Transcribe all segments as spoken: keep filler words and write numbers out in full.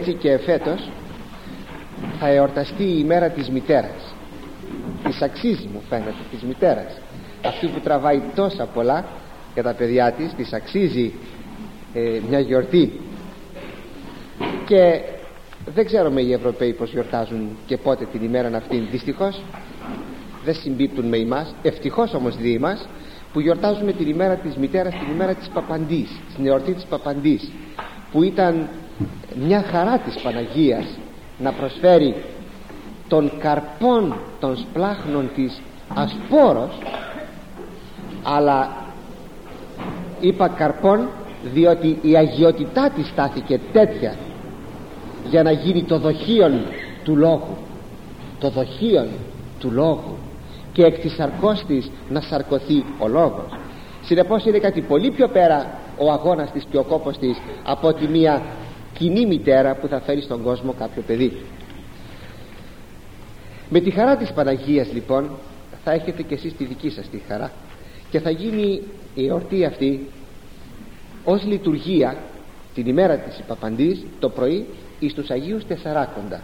Έτσι και φέτος θα εορταστεί η ημέρα της μητέρας. Της αξίζει, μου φαίνεται, της μητέρας, αυτή που τραβάει τόσα πολλά για τα παιδιά της. Της αξίζει ε, μια γιορτή. Και δεν ξέρουμε οι Ευρωπαίοι πως γιορτάζουν και πότε την ημέρα αυτή. Δυστυχώς δεν συμπίπτουν με εμάς. Ευτυχώς όμως δι' εμάς που γιορτάζουμε την ημέρα της μητέρας, την ημέρα της Παπαντής, την εορτή της Παπαντής, που ήταν μια χαρά της Παναγίας να προσφέρει των καρπών των σπλάχνων της ασπόρος. Αλλά είπα καρπών διότι η αγιότητά της στάθηκε τέτοια για να γίνει το δοχείον του λόγου, το δοχείον του λόγου, και εκ της σαρκός της να σαρκωθεί ο λόγος. Συνεπώς είναι κάτι πολύ πιο πέρα ο αγώνας της και ο κόπος της από ότι μια κοινή μητέρα που θα φέρει στον κόσμο κάποιο παιδί. Με τη χαρά της Παναγίας λοιπόν θα έχετε και εσείς τη δική σας τη χαρά, και θα γίνει η εορτή αυτή ως λειτουργία την ημέρα της Παπαντής το πρωί εις τους Αγίους Τεσσαράκοντα.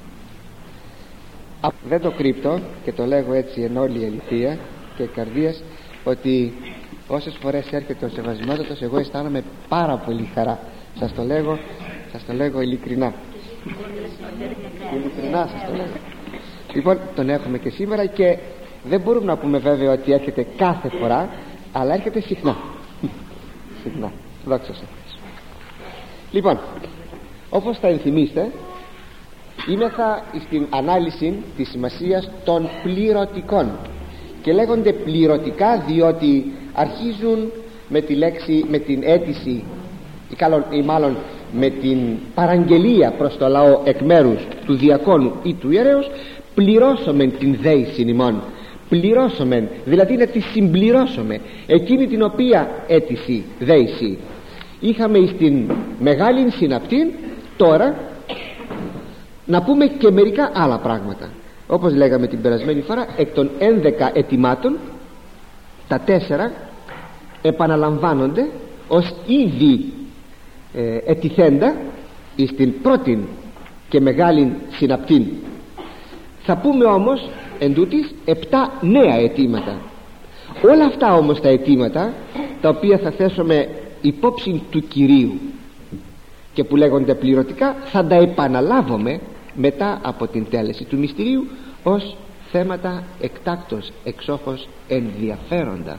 Δεν το κρύπτω και το λέγω έτσι εν όλη η αληθεία και καρδίας, ότι όσες φορές έρχεται ο Σεβασμιότατος εγώ αισθάνομαι πάρα πολύ χαρά. Σας το λέγω, σας το λέγω ειλικρινά. Ειλικρινά σας το λέγω. Λοιπόν, τον έχουμε και σήμερα και δεν μπορούμε να πούμε βέβαια ότι έρχεται κάθε φορά, αλλά έρχεται συχνά. Συχνά. Δόξα σε Θεό. Λοιπόν, όπως θα ενθυμίστε, είμεθα στην ανάλυση της σημασίας των πληρωτικών, και λέγονται πληρωτικά διότι αρχίζουν με τη λέξη, με την αίτηση ή μάλλον με την παραγγελία προς το λαό εκ μέρους του διακόνου ή του ιερέως. Πληρώσομεν την δέησιν ημών, πληρώσομεν δηλαδή να τη συμπληρώσουμε εκείνη την οποία αίτηση, δέηση είχαμε στην μεγάλη συναπτή. Τώρα να πούμε και μερικά άλλα πράγματα. Όπως λέγαμε την περασμένη φορά, εκ των ένδεκα αιτημάτων τα τέσσερα επαναλαμβάνονται ως ήδη ε, ετηθέντα εις την πρώτη και μεγάλη συναπτή. Θα πούμε όμως εν τούτης επτά νέα αιτήματα. Όλα αυτά όμως τα αιτήματα, τα οποία θα θέσουμε υπόψη του Κυρίου και που λέγονται πληρωτικά, θα τα επαναλάβουμε μετά από την τέλεση του μυστηρίου ως θέματα εκτάκτως εξόχως ενδιαφέροντα.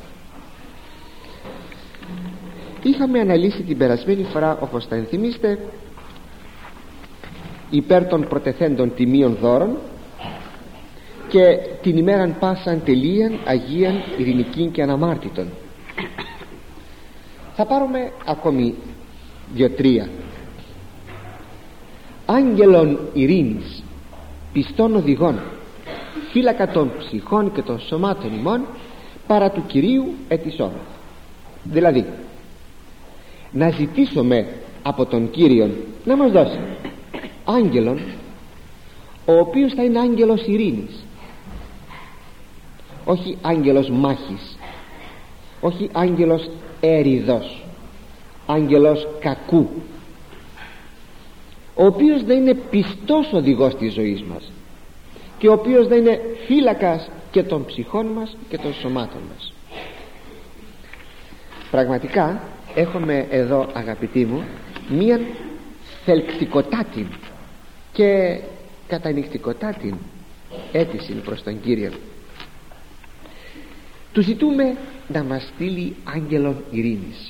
Είχαμε αναλύσει την περασμένη φορά, όπως θα ενθυμίστε, υπέρ των προτεθέντων τιμίων δώρων και την ημέραν πάσαν τελείαν αγίαν ειρηνικήν και αναμάρτητον. Θα πάρουμε ακόμη δύο-τρία. Άγγελον ειρήνης, πιστών οδηγών, φύλακα των ψυχών και των σωμάτων ημών, παρά του Κυρίου ετισών. Δηλαδή να ζητήσουμε από τον Κύριον να μας δώσει άγγελον, ο οποίος θα είναι άγγελος ειρήνης, όχι άγγελος μάχης, όχι άγγελος έριδος, άγγελος κακού, ο οποίος να είναι πιστός οδηγός της ζωής μας και ο οποίος να είναι φύλακας και των ψυχών μας και των σωμάτων μας. Πραγματικά έχουμε εδώ, αγαπητοί μου, μία θελκτικοτάτη και κατανυκτικοτάτη αίτηση προς τον Κύριο. Του ζητούμε να μας στείλει άγγελον ειρήνης.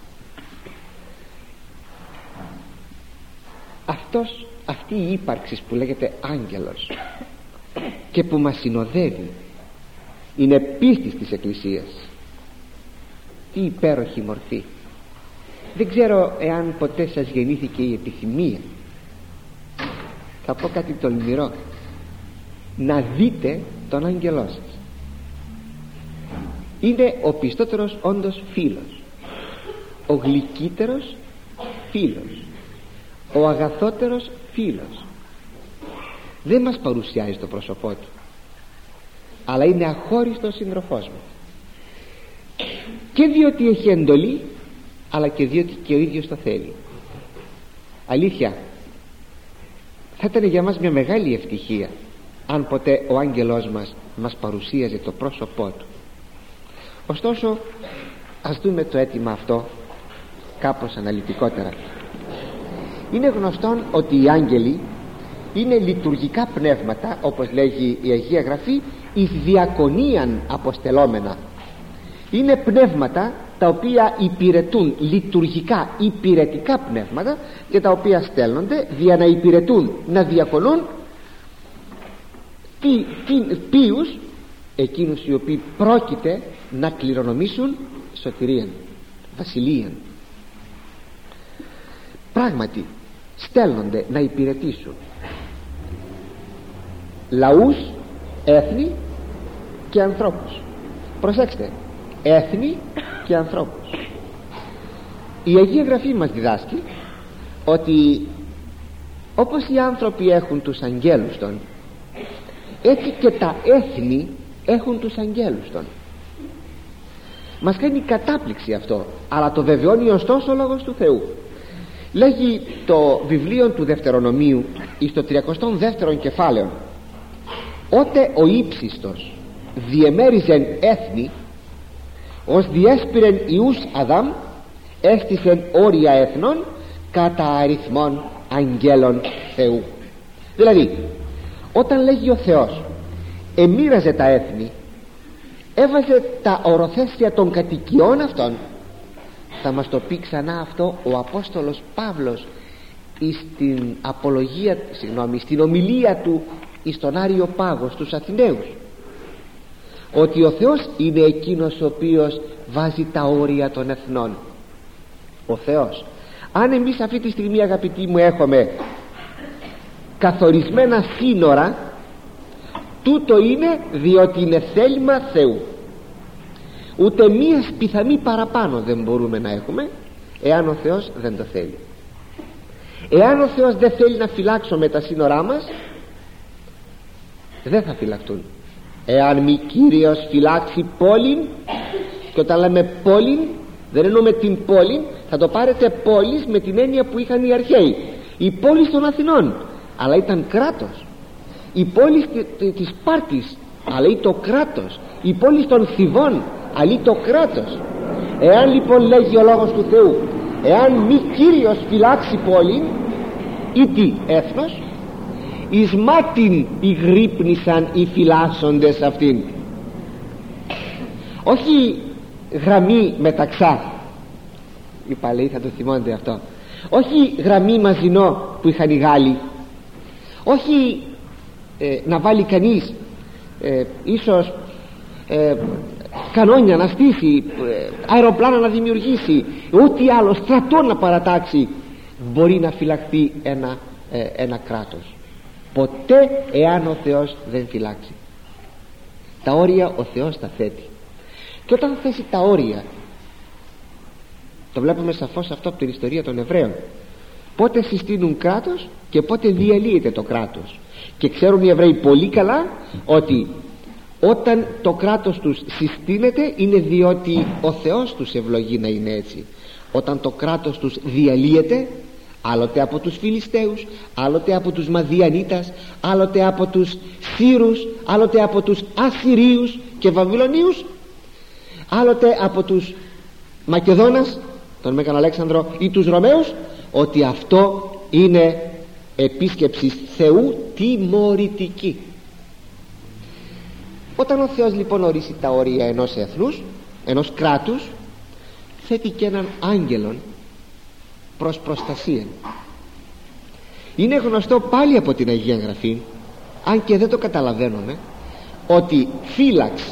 Αυτός, αυτή η ύπαρξη που λέγεται άγγελος και που μας συνοδεύει είναι πίστης της Εκκλησίας. Τι υπέροχη μορφή! Δεν ξέρω εάν ποτέ σας γεννήθηκε η επιθυμία, θα πω κάτι τολμηρό, να δείτε τον άγγελό σας. Είναι ο πιστότερος όντως φίλος, ο γλυκύτερος φίλος, ο αγαθότερος φίλος. Δεν μας παρουσιάζει το πρόσωπό του, αλλά είναι αχώριστος σύντροφός μας, και διότι έχει εντολή, αλλά και διότι και ο ίδιος το θέλει. Αλήθεια, Θα ήταν για μας μια μεγάλη ευτυχία αν ποτέ ο άγγελός μας μας παρουσίαζε το πρόσωπό του. Ωστόσο, ας δούμε το αίτημα αυτό κάπως αναλυτικότερα. Είναι γνωστόν ότι οι άγγελοι είναι λειτουργικά πνεύματα, όπως λέγει η Αγία Γραφή, εις διακονίαν αποστελόμενα. Είναι πνεύματα τα οποία υπηρετούν, λειτουργικά υπηρετικά πνεύματα, και τα οποία στέλνονται για να υπηρετούν, να διακονούν τι, τι, ποιους, εκείνους οι οποίοι πρόκειται να κληρονομήσουν σωτηρίαν, βασιλείαν. Πράγματι στέλνονται να υπηρετήσουν λαούς, έθνη και ανθρώπους. Προσέξτε, έθνη και ανθρώπους. Η Αγία Γραφή μας διδάσκει ότι όπως οι άνθρωποι έχουν τους αγγέλους των, έτσι και τα έθνη έχουν τους αγγέλους των. Μας κάνει κατάπληξη αυτό, αλλά το βεβαιώνει ωστόσο ο Λόγος του Θεού. Λέγει το βιβλίο του Δευτερονομίου εις το τριακοστό δεύτερο κεφάλαιο: «Ότε ο ύψιστος διεμέριζεν έθνη, ως διέσπηρεν ιούς Αδάμ, έστησεν όρια έθνων κατά αριθμών αγγέλων Θεού». Δηλαδή, όταν λέγει ο Θεός εμοίραζε τα έθνη, έβαζε τα οροθέσια των κατοικιών αυτών, θα μας το πει ξανά αυτό ο Απόστολος Παύλος στην απολογία, συγγνώμη, στην ομιλία του εις τον Άριο Πάγο στους Αθηναίους, ότι ο Θεός είναι εκείνος ο οποίος βάζει τα όρια των εθνών. Ο Θεός. Αν εμείς αυτή τη στιγμή, αγαπητοί μου, έχουμε καθορισμένα σύνορα, τούτο είναι διότι είναι θέλημα Θεού. Ούτε μία πιθανή παραπάνω δεν μπορούμε να έχουμε, εάν ο Θεός δεν το θέλει. Εάν ο Θεός δεν θέλει να φυλάξουμε τα σύνορά μας, δεν θα φυλακτούν. Εάν μη Κύριος φυλάξει πόλην, και όταν λέμε πόλην δεν εννοούμε την πόλη, θα το πάρετε πόλης με την έννοια που είχαν οι αρχαίοι. Η πόλη των Αθηνών, αλλά ήταν κράτος. Η πόλη της Σπάρτης, αλλά ή το κράτος. Η πόλη των Θηβών, αλλά ή το κράτος. Εάν λοιπόν, λέγει ο Λόγος του Θεού, εάν μη Κύριος φυλάξει πόλη ή τι έθνος, εις μάτιν ηγρύπνησαν οι φυλάσσοντες αυτήν. Όχι γραμμή μεταξά, οι παλαιοί θα το θυμώνται αυτό. Όχι γραμμή μαζινό που είχαν οι Γάλλοι. Όχι ε, να βάλει κανείς ε, ίσως ε, κανόνια να στήσει, ε, αεροπλάνα να δημιουργήσει, ό,τι άλλο, στρατό να παρατάξει, μπορεί να φυλαχθεί ένα, ε, ένα κράτος. Ποτέ, εάν ο Θεός δεν φυλάξει. Τα όρια ο Θεός τα θέτει. Και όταν θέσει τα όρια, το βλέπουμε σαφώς αυτό από την ιστορία των Εβραίων, πότε συστήνουν κράτος και πότε διαλύεται το κράτος. Και ξέρουν οι Εβραίοι πολύ καλά ότι όταν το κράτος τους συστήνεται, είναι διότι ο Θεός τους ευλογεί να είναι έτσι. Όταν το κράτος τους διαλύεται, άλλοτε από τους Φιλιστέους, άλλοτε από τους Μαδιανίτας, άλλοτε από τους Σύρους, άλλοτε από τους Ασσυρίους και Βαβυλωνίους, άλλοτε από τους Μακεδόνας, τον Μέγαν Αλέξανδρο, ή τους Ρωμαίους, ότι αυτό είναι επίσκεψη Θεού τιμωρητική. Όταν ο Θεός λοιπόν ορίσει τα όρια ενός εθνούς, ενός κράτους, θέτει και έναν άγγελον προς προστασία. Είναι γνωστό πάλι από την Αγία Γραφή, αν και δεν το καταλαβαίνουμε, ότι φύλαξ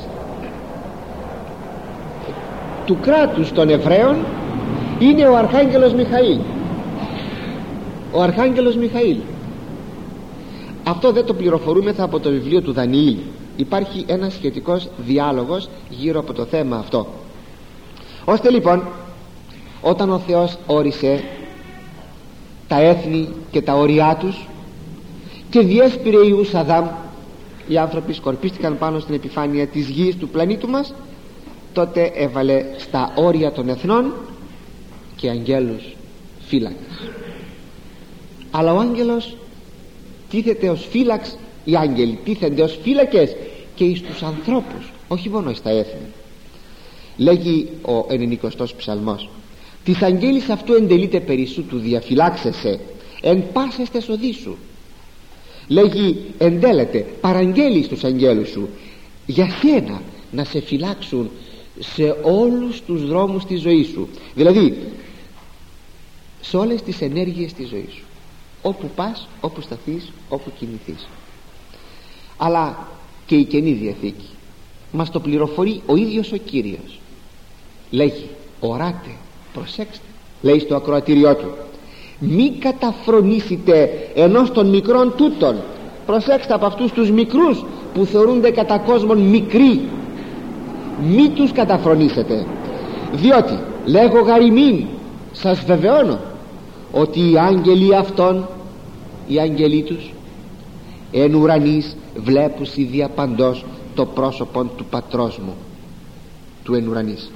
του κράτους των Εβραίων είναι ο Αρχάγγελος Μιχαήλ. Ο Αρχάγγελος Μιχαήλ. Αυτό δεν το πληροφορούμεθα από το βιβλίο του Δανιήλ. Υπάρχει ένας σχετικός διάλογος γύρω από το θέμα αυτό. Ώστε λοιπόν, όταν ο Θεός όρισε τα έθνη και τα όρια τους και διέσπηρε ιούς Αδάμ, οι άνθρωποι σκορπίστηκαν πάνω στην επιφάνεια της γης του πλανήτου μας, τότε έβαλε στα όρια των εθνών και αγγέλους φύλακες. Αλλά ο άγγελος τίθεται ως φύλαξ, οι άγγελοι τίθενται ως φύλακες και εις τους ανθρώπους, όχι μόνο στα έθνη. Λέγει ο ενενηκοστός ψαλμός: της αγγέλης αυτού εντελείται περί σου, του διαφυλάξεσαι εν πάσες οδοί σου. Λέγει, εντέλεται, παραγγέλει στους αγγέλους σου για σένα να σε φυλάξουν σε όλους τους δρόμους της ζωής σου, δηλαδή σε όλες τις ενέργειες της ζωής σου, όπου πας, όπου σταθείς, όπου κινηθείς. Αλλά και η Καινή Διαθήκη μας το πληροφορεί ο ίδιος ο Κύριος. Λέγει, οράτε, προσέξτε, λέει στο ακροατήριό του: μη καταφρονήσετε ενός των μικρών τούτων. Προσέξτε, από αυτούς τους μικρούς που θεωρούνται κατά κόσμον μικροί, μη τους καταφρονήσετε, διότι λέγω γαριμήν, σας βεβαιώνω ότι οι άγγελοι αυτών, οι άγγελοι τους εν ουρανής βλέπουσι διαπαντός το πρόσωπο του πατρός μου του εν ουρανής.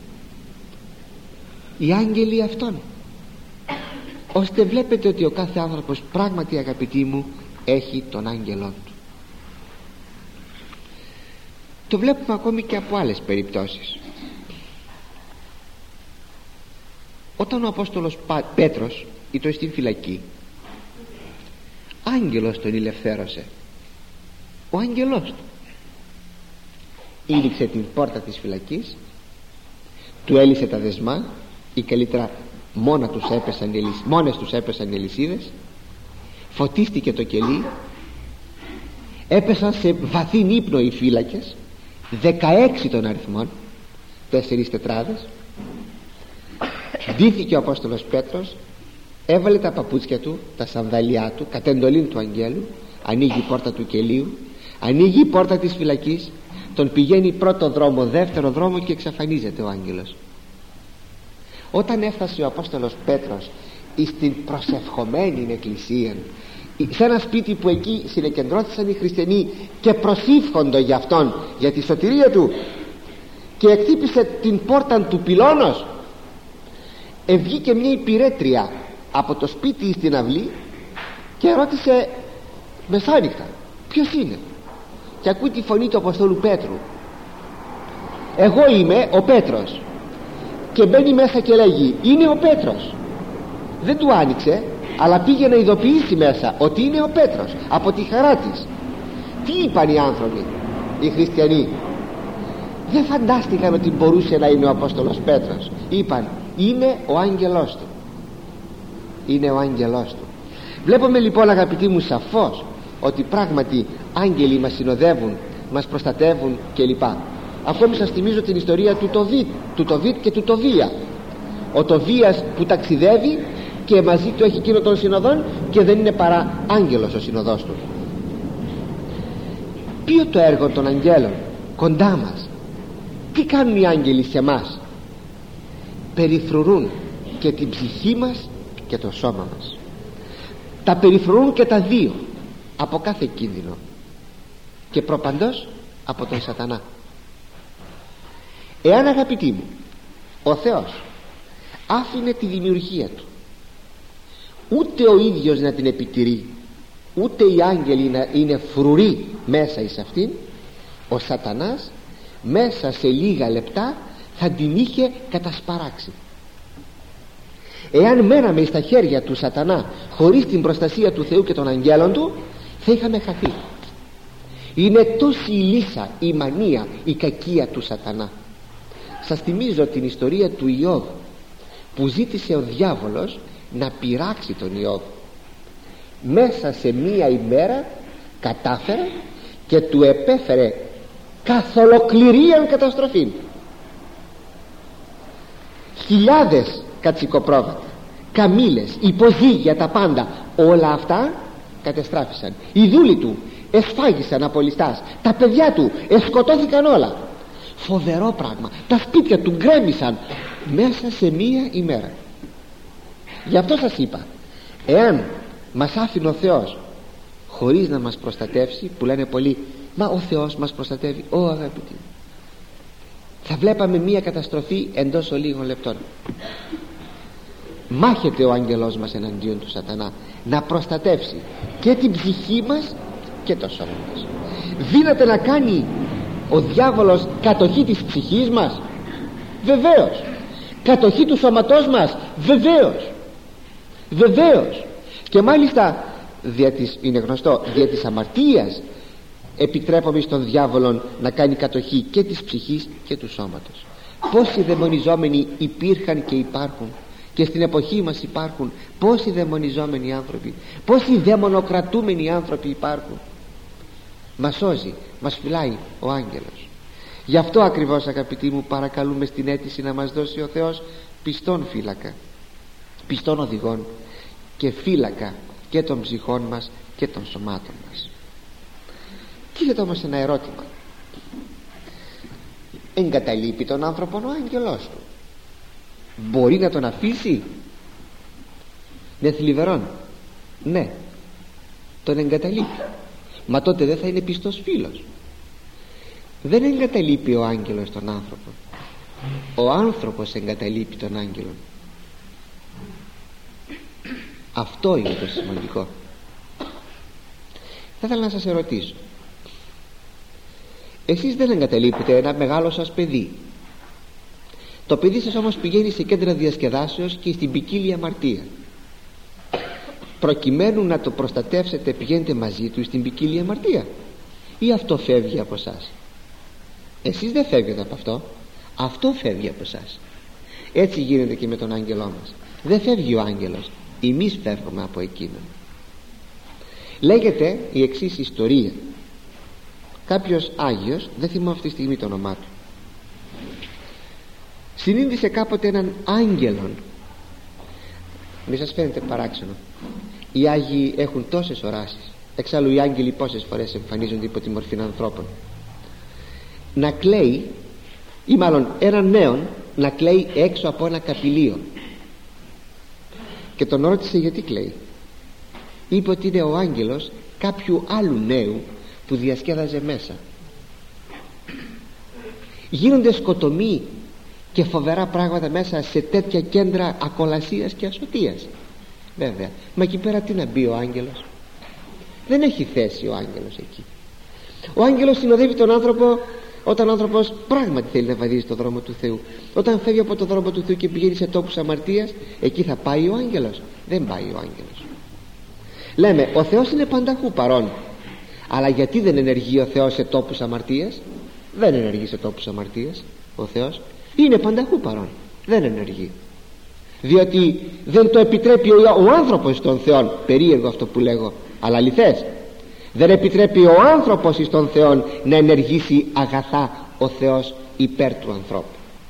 Οι άγγελοι αυτών, ώστε βλέπετε ότι ο κάθε άνθρωπος πράγματι, αγαπητοί μου, έχει τον άγγελό του. Το βλέπουμε ακόμη και από άλλες περιπτώσεις. Όταν ο Απόστολος Πέτρος ήταν στην φυλακή, άγγελος τον ελευθέρωσε. Ο άγγελός του ήλιξε την πόρτα της φυλακής, του έλυσε τα δεσμά, ή καλύτερα μόνα τους έπεσαν, μόνες τους έπεσαν οι αλυσίδες, φωτίστηκε το κελί, έπεσαν σε βαθύν ύπνο οι φύλακες, δεκαέξι των αριθμών, τέσσερις τετράδες. Ντύθηκε ο Απόστολος Πέτρος, έβαλε τα παπούτσια του, τα σανδαλιά του, κατ' εντολήν του αγγέλου, ανοίγει η πόρτα του κελίου, ανοίγει η πόρτα της φυλακής, τον πηγαίνει πρώτο δρόμο, δεύτερο δρόμο και εξαφανίζεται ο άγγελος. Όταν έφτασε ο Απόστολος Πέτρος στην προσευχομένη εκκλησία, σε ένα σπίτι που εκεί συνεκεντρώθησαν οι χριστιανοί και προσήφχοντο για αυτόν, για τη σωτηρία του, και εκτύπησε την πόρτα του πυλώνος, ευγήκε μια υπηρέτρια από το σπίτι στην αυλή και ρώτησε μεσάνυχτα ποιος είναι, και ακούει τη φωνή του Αποστόλου Πέτρου: εγώ είμαι ο Πέτρος. Και μπαίνει μέσα και λέγει: είναι ο Πέτρος. Δεν του άνοιξε, αλλά πήγε να ειδοποιήσει μέσα ότι είναι ο Πέτρος, από τη χαρά της. Τι είπαν οι άνθρωποι, οι χριστιανοί? Δεν φαντάστηκαν ότι μπορούσε να είναι ο Απόστολος Πέτρος. Είπαν: είναι ο άγγελός του. Είναι ο άγγελός του. Βλέπουμε λοιπόν, αγαπητοί μου, σαφώς ότι πράγματι άγγελοι μας συνοδεύουν, μας προστατεύουν κλπ. Ακόμη σας θυμίζω την ιστορία του Τοβίτ, του Τοβίτ και του Τοβία. Ο Τοβίας που ταξιδεύει και μαζί του έχει εκείνο των συνοδών και δεν είναι παρά άγγελος ο συνοδός του. Ποιο το έργο των αγγέλων κοντά μας? Τι κάνουν οι άγγελοι σε μας? Περιφρουρούν και την ψυχή μας και το σώμα μας. Τα περιφρουρούν και τα δύο από κάθε κίνδυνο, και προπαντός από τον σατανά. Εάν, αγαπητοί μου, ο Θεός άφηνε τη δημιουργία του, ούτε ο ίδιος να την επιτηρεί, ούτε οι άγγελοι να είναι φρουροί μέσα εις αυτήν, ο σατανάς μέσα σε λίγα λεπτά θα την είχε κατασπαράξει. Εάν μέναμε στα χέρια του σατανά χωρίς την προστασία του Θεού και των αγγέλων του, θα είχαμε χαθεί. Είναι τόση η λύσα, η μανία, η κακία του σατανά. Σας θυμίζω την ιστορία του Ιώβ, που ζήτησε ο διάβολος να πειράξει τον Ιώβ. Μέσα σε μία ημέρα κατάφερε και του επέφερε καθ' ολοκληρίαν καταστροφή. Χιλιάδες κατσικοπρόβατα, καμήλες, υποζύγια, τα πάντα, όλα αυτά κατεστράφησαν. Οι δούλοι του εσφάγισαν από ληστάς, τα παιδιά του εσκοτώθηκαν όλα. Φοβερό πράγμα. Τα σπίτια του γκρέμισαν μέσα σε μία ημέρα. Γι' αυτό σας είπα, εάν μας άφηνε ο Θεός χωρίς να μας προστατεύσει, που λένε πολλοί, μα ο Θεός μας προστατεύει, ω αγαπητοί, θα βλέπαμε μία καταστροφή εντός ολίγων λεπτών. Μάχεται ο άγγελός μας εναντίον του σατανά. να προστατεύσει και την ψυχή μας και το σώμα μας. Δύναται να κάνει ο διάβολος κατοχή της ψυχής μας? Βεβαίως. Κατοχή του σώματός μας? Βεβαίως. Βεβαίως. Και μάλιστα δια της, είναι γνωστό, δια της αμαρτίας επιτρέπουμε στον διάβολο να κάνει κατοχή και της ψυχής και του σώματος. Πόσοι δαιμονιζόμενοι υπήρχαν και υπάρχουν και στην εποχή μας υπάρχουν, πόσοι δαιμονιζόμενοι άνθρωποι, πόσοι δαιμονοκρατούμενοι άνθρωποι υπάρχουν. Μας σώζει, μας φυλάει ο άγγελος. Γι' αυτό ακριβώς, αγαπητοί μου, παρακαλούμε στην αίτηση να μας δώσει ο Θεός πιστόν φύλακα, πιστόν οδηγόν και φύλακα και των ψυχών μας και των σωμάτων μας. Τίθεται όμως ένα ερώτημα. Εγκαταλείπει τον άνθρωπο ο άγγελός του? Μπορεί να τον αφήσει? Είναι θλιβερόν. Ναι, τον εγκαταλείπει. Μα τότε δεν θα είναι πιστός φίλος. Δεν εγκαταλείπει ο άγγελος τον άνθρωπο, ο άνθρωπος εγκαταλείπει τον άγγελο. Αυτό είναι το σημαντικό. Θα ήθελα να σας ερωτήσω, εσείς δεν εγκαταλείπετε ένα μεγάλο σας παιδί. Το παιδί σας όμως πηγαίνει σε κέντρα διασκεδάσεως και στην ποικίλια αμαρτία. Προκειμένου να το προστατεύσετε, πηγαίνετε μαζί του στην ποικίλια αμαρτία, ή αυτό φεύγει από εσάς? Εσείς δεν φεύγετε από αυτό, αυτό φεύγει από εσάς. Έτσι γίνεται και με τον άγγελό μας. Δεν φεύγει ο άγγελος, εμείς φεύγουμε από εκείνον. Λέγεται η εξής ιστορία. Κάποιος Άγιος, δεν θυμάμαι αυτή τη στιγμή το όνομά του, συνείδησε κάποτε έναν άγγελον. Μη σας φαίνεται παράξενο? Οι Άγιοι έχουν τόσες οράσεις. Εξάλλου οι άγγελοι πόσες φορές εμφανίζονται υπό τη μορφή ανθρώπων. Να κλαίει, ή μάλλον έναν νέον να κλαίει έξω από ένα καπηλείο, και τον ρώτησε γιατί κλαίει. Είπε ότι είναι ο άγγελος κάποιου άλλου νέου που διασκέδαζε μέσα. Γίνονται σκοτωμοί και φοβερά πράγματα μέσα σε τέτοια κέντρα ακολασίας και ασωτείας. Βέβαια, μα εκεί πέρα τι να μπει ο άγγελος? Δεν έχει θέση ο άγγελος εκεί. Ο άγγελος συνοδεύει τον άνθρωπο όταν ο άνθρωπος πράγματι θέλει να βαδίζει το δρόμο του Θεού. Όταν φεύγει από το δρόμο του Θεού και πηγαίνει σε τόπους αμαρτίας, εκεί θα πάει ο άγγελος? Δεν πάει ο άγγελος. Λέμε ο Θεός είναι πανταχού παρόν, αλλά γιατί δεν ενεργεί ο Θεός σε τόπους αμαρτίας? Δεν ενεργεί σε τόπους αμαρτίας ο Θεός. Είναι πανταχού παρόν, δεν ενεργεί, διότι δεν το επιτρέπει ο, ο άνθρωπος στον Θεό. Περίεργο αυτό που λέγω, αλλά αληθές. Δεν επιτρέπει ο άνθρωπος εις τον Θεό να ενεργήσει αγαθά ο Θεός υπέρ του ανθρώπου.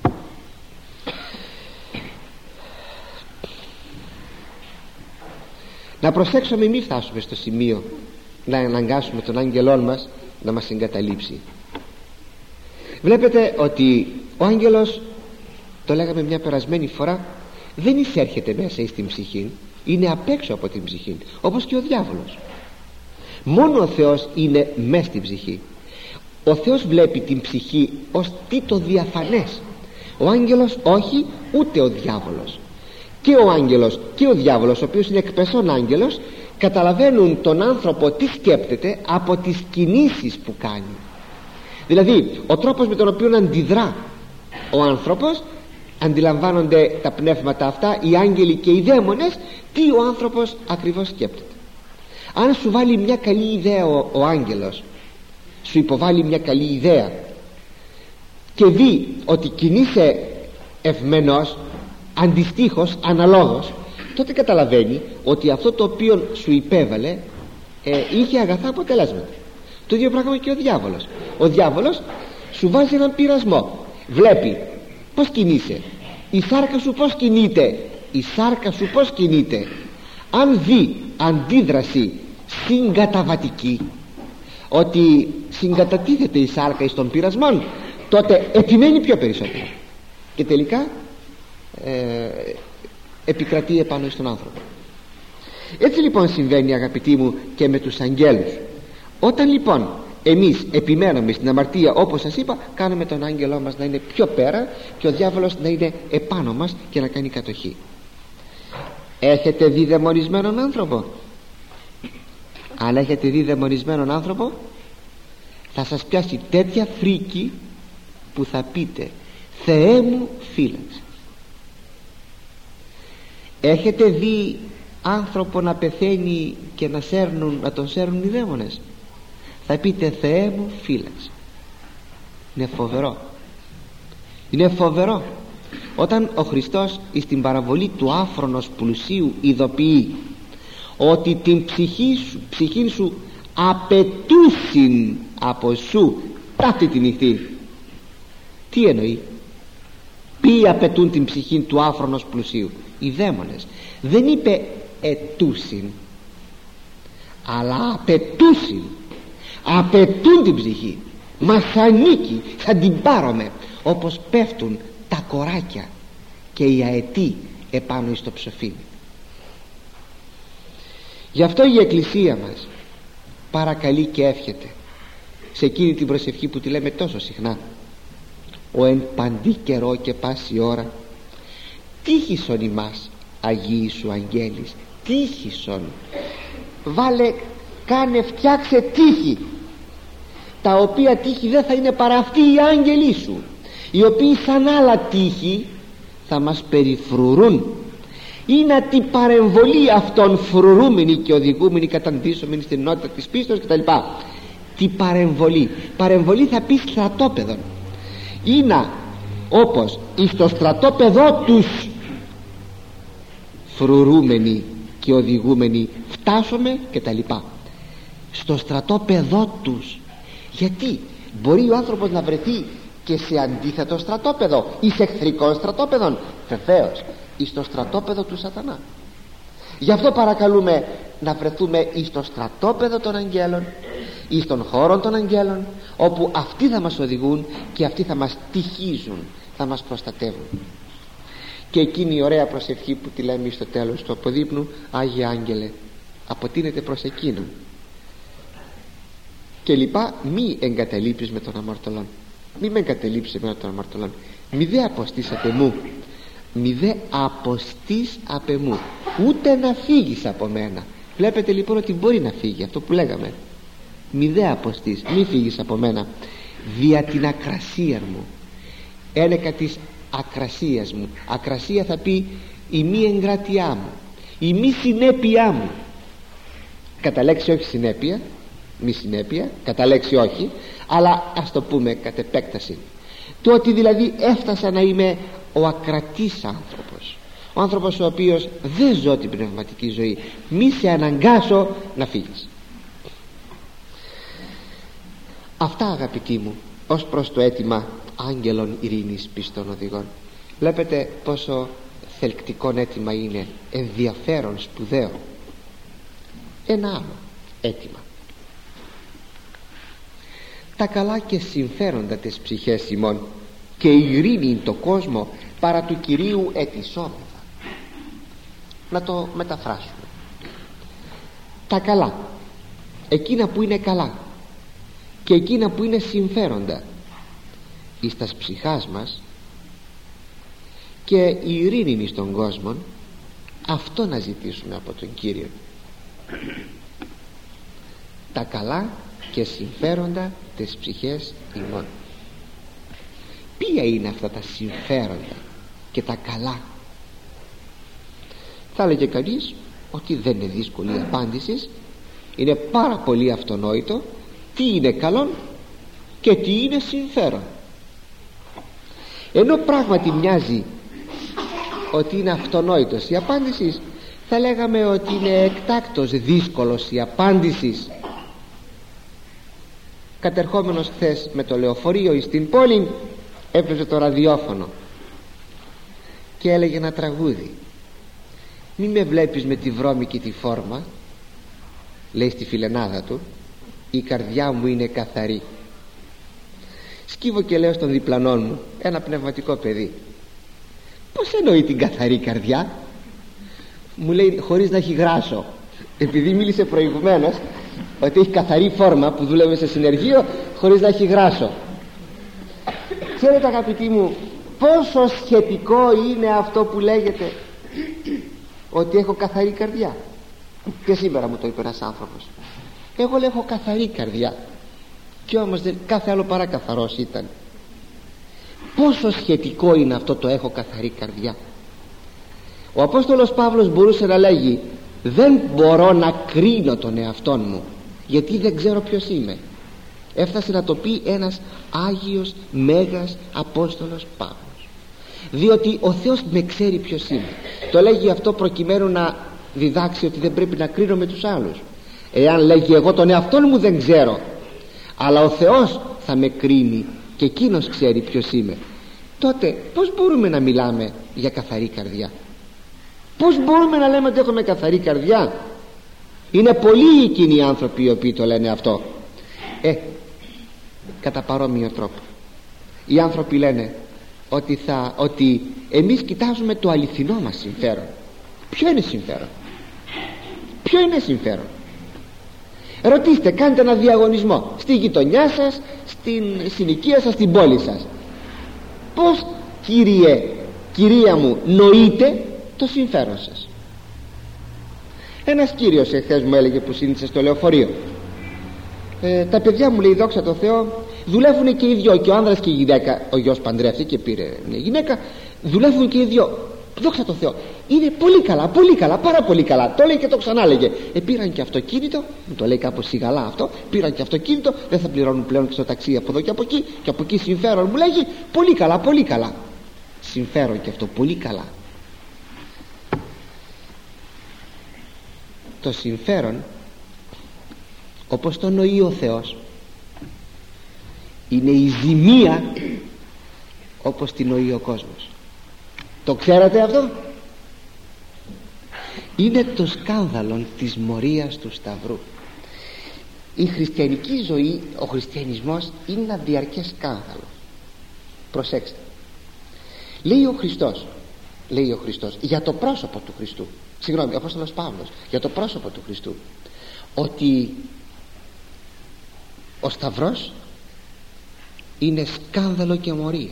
Να προσέξουμε μην φτάσουμε στο σημείο να αναγκάσουμε τον άγγελόν μας να μας εγκαταλείψει. Βλέπετε ότι ο άγγελος, το λέγαμε μια περασμένη φορά, δεν εισέρχεται μέσα στην ψυχή, είναι απ' έξω από την ψυχή, όπως και ο διάβολος. Μόνο ο Θεός είναι μες στην ψυχή. Ο Θεός βλέπει την ψυχή ως τι το διαφανές. Ο άγγελος όχι, ούτε ο διάβολος. Και ο άγγελος και ο διάβολος, ο οποίος είναι εκπεσόν άγγελος, καταλαβαίνουν τον άνθρωπο τι σκέπτεται από τις κινήσεις που κάνει. Δηλαδή ο τρόπος με τον οποίο αντιδρά ο άνθρωπος, αντιλαμβάνονται τα πνεύματα αυτά, οι άγγελοι και οι δαίμονες, τι ο άνθρωπος ακριβώς σκέπτεται. Αν σου βάλει μια καλή ιδέα ο, ο άγγελος, σου υποβάλει μια καλή ιδέα και δει ότι κινείσαι ευμενός, αντιστοίχως, αναλόγως, τότε καταλαβαίνει ότι αυτό το οποίο σου υπέβαλε ε, είχε αγαθά αποτελέσματα. Το ίδιο πράγμα και ο διάβολος. Ο διάβολος σου βάζει έναν πειρασμό, βλέπει πως κινείσαι, η σάρκα σου πως κινείται, η σάρκα σου πως κινείται. Αν δει αντίδραση συγκαταβατική, ότι συγκατατίθεται η σάρκα εις των πειρασμών, τότε επιμένει πιο περισσότερο και τελικά ε, επικρατεί επάνω στον άνθρωπο. Έτσι λοιπόν συμβαίνει, αγαπητοί μου, και με τους αγγέλους. Όταν λοιπόν εμείς επιμένουμε στην αμαρτία, όπως σας είπα, κάνουμε τον άγγελό μας να είναι πιο πέρα και ο διάβολος να είναι επάνω μας και να κάνει κατοχή. Έχετε δει δαιμονισμένον άνθρωπο? Αν έχετε δει δαιμονισμένον άνθρωπο, θα σας πιάσει τέτοια φρίκη που θα πείτε Θεέ μου φύλαξε. Έχετε δει άνθρωπο να πεθαίνει και να, σέρνουν, να τον σέρνουν οι δαίμονες, θα πείτε Θεέ μου φύλαξε. Είναι φοβερό. Είναι φοβερό όταν ο Χριστός στην παραβολή του άφρονος πλουσίου ειδοποιεί ότι την ψυχή σου, ψυχή σου απαιτούσιν από σου ταύτη τη νυχτή. Τι εννοεί? Ποιοι απαιτούν την ψυχή του άφρονος πλουσίου? Οι δαίμονες. Δεν είπε ετούσιν, αλλά απαιτούσιν. Απαιτούν την ψυχή. Μας ανήκει, θα την πάρουμε, όπως πέφτουν τα κοράκια και οι αετοί επάνω στο ψοφίνι. Γι' αυτό η Εκκλησία μας παρακαλεί και εύχεται σε εκείνη την προσευχή που τη λέμε τόσο συχνά, ο εν παντή καιρό και πάση ώρα τύχησον ημάς Αγίοι σου αγγέλης. Τύχησον, βάλε, κάνε, φτιάξε τύχη, τα οποία τύχη δεν θα είναι παρά αυτοί οι άγγελοι σου, οι οποίοι σαν άλλα τύχη θα μας περιφρουρούν. Είναι την παρεμβολή αυτών φρουρούμενοι και οδηγούμενοι, καταντήσομενοι στην ενότητα της πίστος κτλ. Τι παρεμβολή? Παρεμβολή θα πει στρατόπεδο. Είναι όπως εις το στρατόπεδο τους φρουρούμενοι και οδηγούμενοι φτάσουμε κτλ. Στο στρατόπεδο τους. Γιατί μπορεί ο άνθρωπος να βρεθεί και σε αντίθετο στρατόπεδο ή σε εχθρικό στρατόπεδο, βεβαίως, εις το στρατόπεδο του σατανά. Γι' αυτό παρακαλούμε να βρεθούμε εις το στρατόπεδο των αγγέλων, εις των χώρων των αγγέλων, όπου αυτοί θα μας οδηγούν και αυτοί θα μας τυχίζουν, θα μας προστατεύουν. Και εκείνη η ωραία προσευχή που τη λέμε στο τέλος του αποδείπνου, Άγιε Άγγελε, αποτείνεται προς εκείνον και λοιπά, μη εγκαταλείψεις με τον αμαρτωλόν, μη με εγκαταλείψεις με τον αμαρτωλόν, μη δε αποστείς απ' εμού, μη δε αποστείς απ' εμού, ούτε να φύγεις από μένα. Βλέπετε λοιπόν ότι μπορεί να φύγει αυτό που λέγαμε. Μη δε αποστείς, μη φύγεις από μένα, δια την ακρασία μου, ένεκα της ακρασίας μου. Ακρασία θα πει η μη εγκράτειά μου, η μη συνέπειά μου. Κατά λέξη όχι συνέπεια, μη συνέπεια, κατά λέξη όχι, αλλά ας το πούμε κατ' επέκταση. Το ότι δηλαδή έφτασα να είμαι ο ακρατής άνθρωπος, ο άνθρωπος ο οποίος δεν ζω την πνευματική ζωή. Μη σε αναγκάσω να φύγεις. Αυτά, αγαπητοί μου, ως προς το αίτημα άγγελων ειρήνης πιστών οδηγών. Βλέπετε πόσο θελκτικό αίτημα είναι, ενδιαφέρον, σπουδαίο. Ένα άλλο αίτημα: τα καλά και συμφέροντα της ψυχές ημών και η ειρήνη είναι το κόσμο παρά του Κυρίου ετισόμεθα. Να το μεταφράσουμε. Τα καλά, εκείνα που είναι καλά και εκείνα που είναι συμφέροντα εις τας ψυχάς μας, και η ειρήνη στον κόσμο, αυτό να ζητήσουμε από τον Κύριο. Τα καλά και συμφέροντα της ψυχές ημών. Ποια είναι αυτά τα συμφέροντα και τα καλά? Θα έλεγε κανείς ότι δεν είναι δύσκολη η απάντηση, είναι πάρα πολύ αυτονόητο τι είναι καλό και τι είναι συμφέρον. Ενώ πράγματι μοιάζει ότι είναι αυτονόητος η απάντηση, θα λέγαμε ότι είναι εκτάκτος δύσκολος η απάντηση. Κατερχόμενος χθες με το λεωφορείο στην πόλη, έπαιζε το ραδιόφωνο και έλεγε ένα τραγούδι. «Μη με βλέπεις με τη βρώμικη τη φόρμα», λέει στη φιλενάδα του, «η καρδιά μου είναι καθαρή». Σκύβω και λέω στον διπλανό μου, ένα πνευματικό παιδί, «Πώς εννοεί την καθαρή καρδιά?» Μου λέει, «Χωρίς να έχει γράσο». Επειδή μίλησε προηγουμένως ότι έχει καθαρή φόρμα, που δούλευε σε συνεργείο, χωρίς να έχει γράσο. Ξέρετε, αγαπητοί μου, πόσο σχετικό είναι αυτό που λέγεται ότι έχω καθαρή καρδιά. Και σήμερα μου το είπε ένας άνθρωπος. Εγώ λέω έχω καθαρή καρδιά, και όμως δεν, κάθε άλλο παρά καθαρός ήταν. Πόσο σχετικό είναι αυτό το έχω καθαρή καρδιά. Ο Απόστολος Παύλος μπορούσε να λέγει δεν μπορώ να κρίνω τον εαυτόν μου, γιατί δεν ξέρω ποιος είμαι. Έφτασε να το πει ένας Άγιος Μέγας Απόστολος Παύλος, διότι ο Θεός με ξέρει ποιος είμαι. Το λέγει αυτό προκειμένου να διδάξει ότι δεν πρέπει να κρίνω με τους άλλους. Εάν λέγει εγώ τον εαυτόν μου δεν ξέρω, αλλά ο Θεός θα με κρίνει και εκείνος ξέρει ποιος είμαι, τότε πως μπορούμε να μιλάμε για καθαρή καρδιά? Πως μπορούμε να λέμε ότι έχουμε καθαρή καρδιά? Είναι πολλοί εκείνοι οι άνθρωποι οι οποίοι το λένε αυτό. Ε, κατά παρόμοιο τρόπο οι άνθρωποι λένε ότι, θα, ότι εμείς κοιτάζουμε το αληθινό μας συμφέρον. Ποιο είναι συμφέρον? Ποιο είναι συμφέρον? Ρωτήστε, κάντε ένα διαγωνισμό στη γειτονιά σας, στην συνοικία σας, στην πόλη σας. Πώς, κύριε, κυρία μου, νοείτε το συμφέρον σας? Ένας κύριος εχθές μου έλεγε, που σύνηθισε στο λεωφορείο, ε, τα παιδιά μου, λέει, δόξα τω Θεώ, δουλεύουν και οι δυο, και ο άνδρας και η γυναίκα. Ο γιος παντρεύτηκε και πήρε μια γυναίκα. Δουλεύουν και οι δυο, δόξα τω Θεώ, είναι πολύ καλά, πολύ καλά, πάρα πολύ καλά. Το λέει και το ξανά λέγε. Ε, πήραν και αυτοκίνητο, μου το λέει κάπως σιγαλά αυτό, πήραν και αυτοκίνητο, δεν θα πληρώνουν πλέον και στο ταξί από εδώ και από εκεί, και από εκεί συμφέρον, μου λέγει, πολύ καλά, πολύ καλά. Συμφέρον και αυτό, πολύ καλά. Το συμφέρον, όπως το νοεί ο Θεός, είναι η ζημία όπως την νοεί ο κόσμος. Το ξέρατε αυτό? Είναι το σκάνδαλο της μορίας του Σταυρού. Η χριστιανική ζωή, ο χριστιανισμός είναι ένα διαρκές σκάνδαλο. Προσέξτε, λέει ο Χριστός, λέει ο Χριστός για το πρόσωπο του Χριστού, συγγνώμη, ο Απόστολος Παύλος, για το πρόσωπο του Χριστού, ότι ο Σταυρός είναι σκάνδαλο και μορία.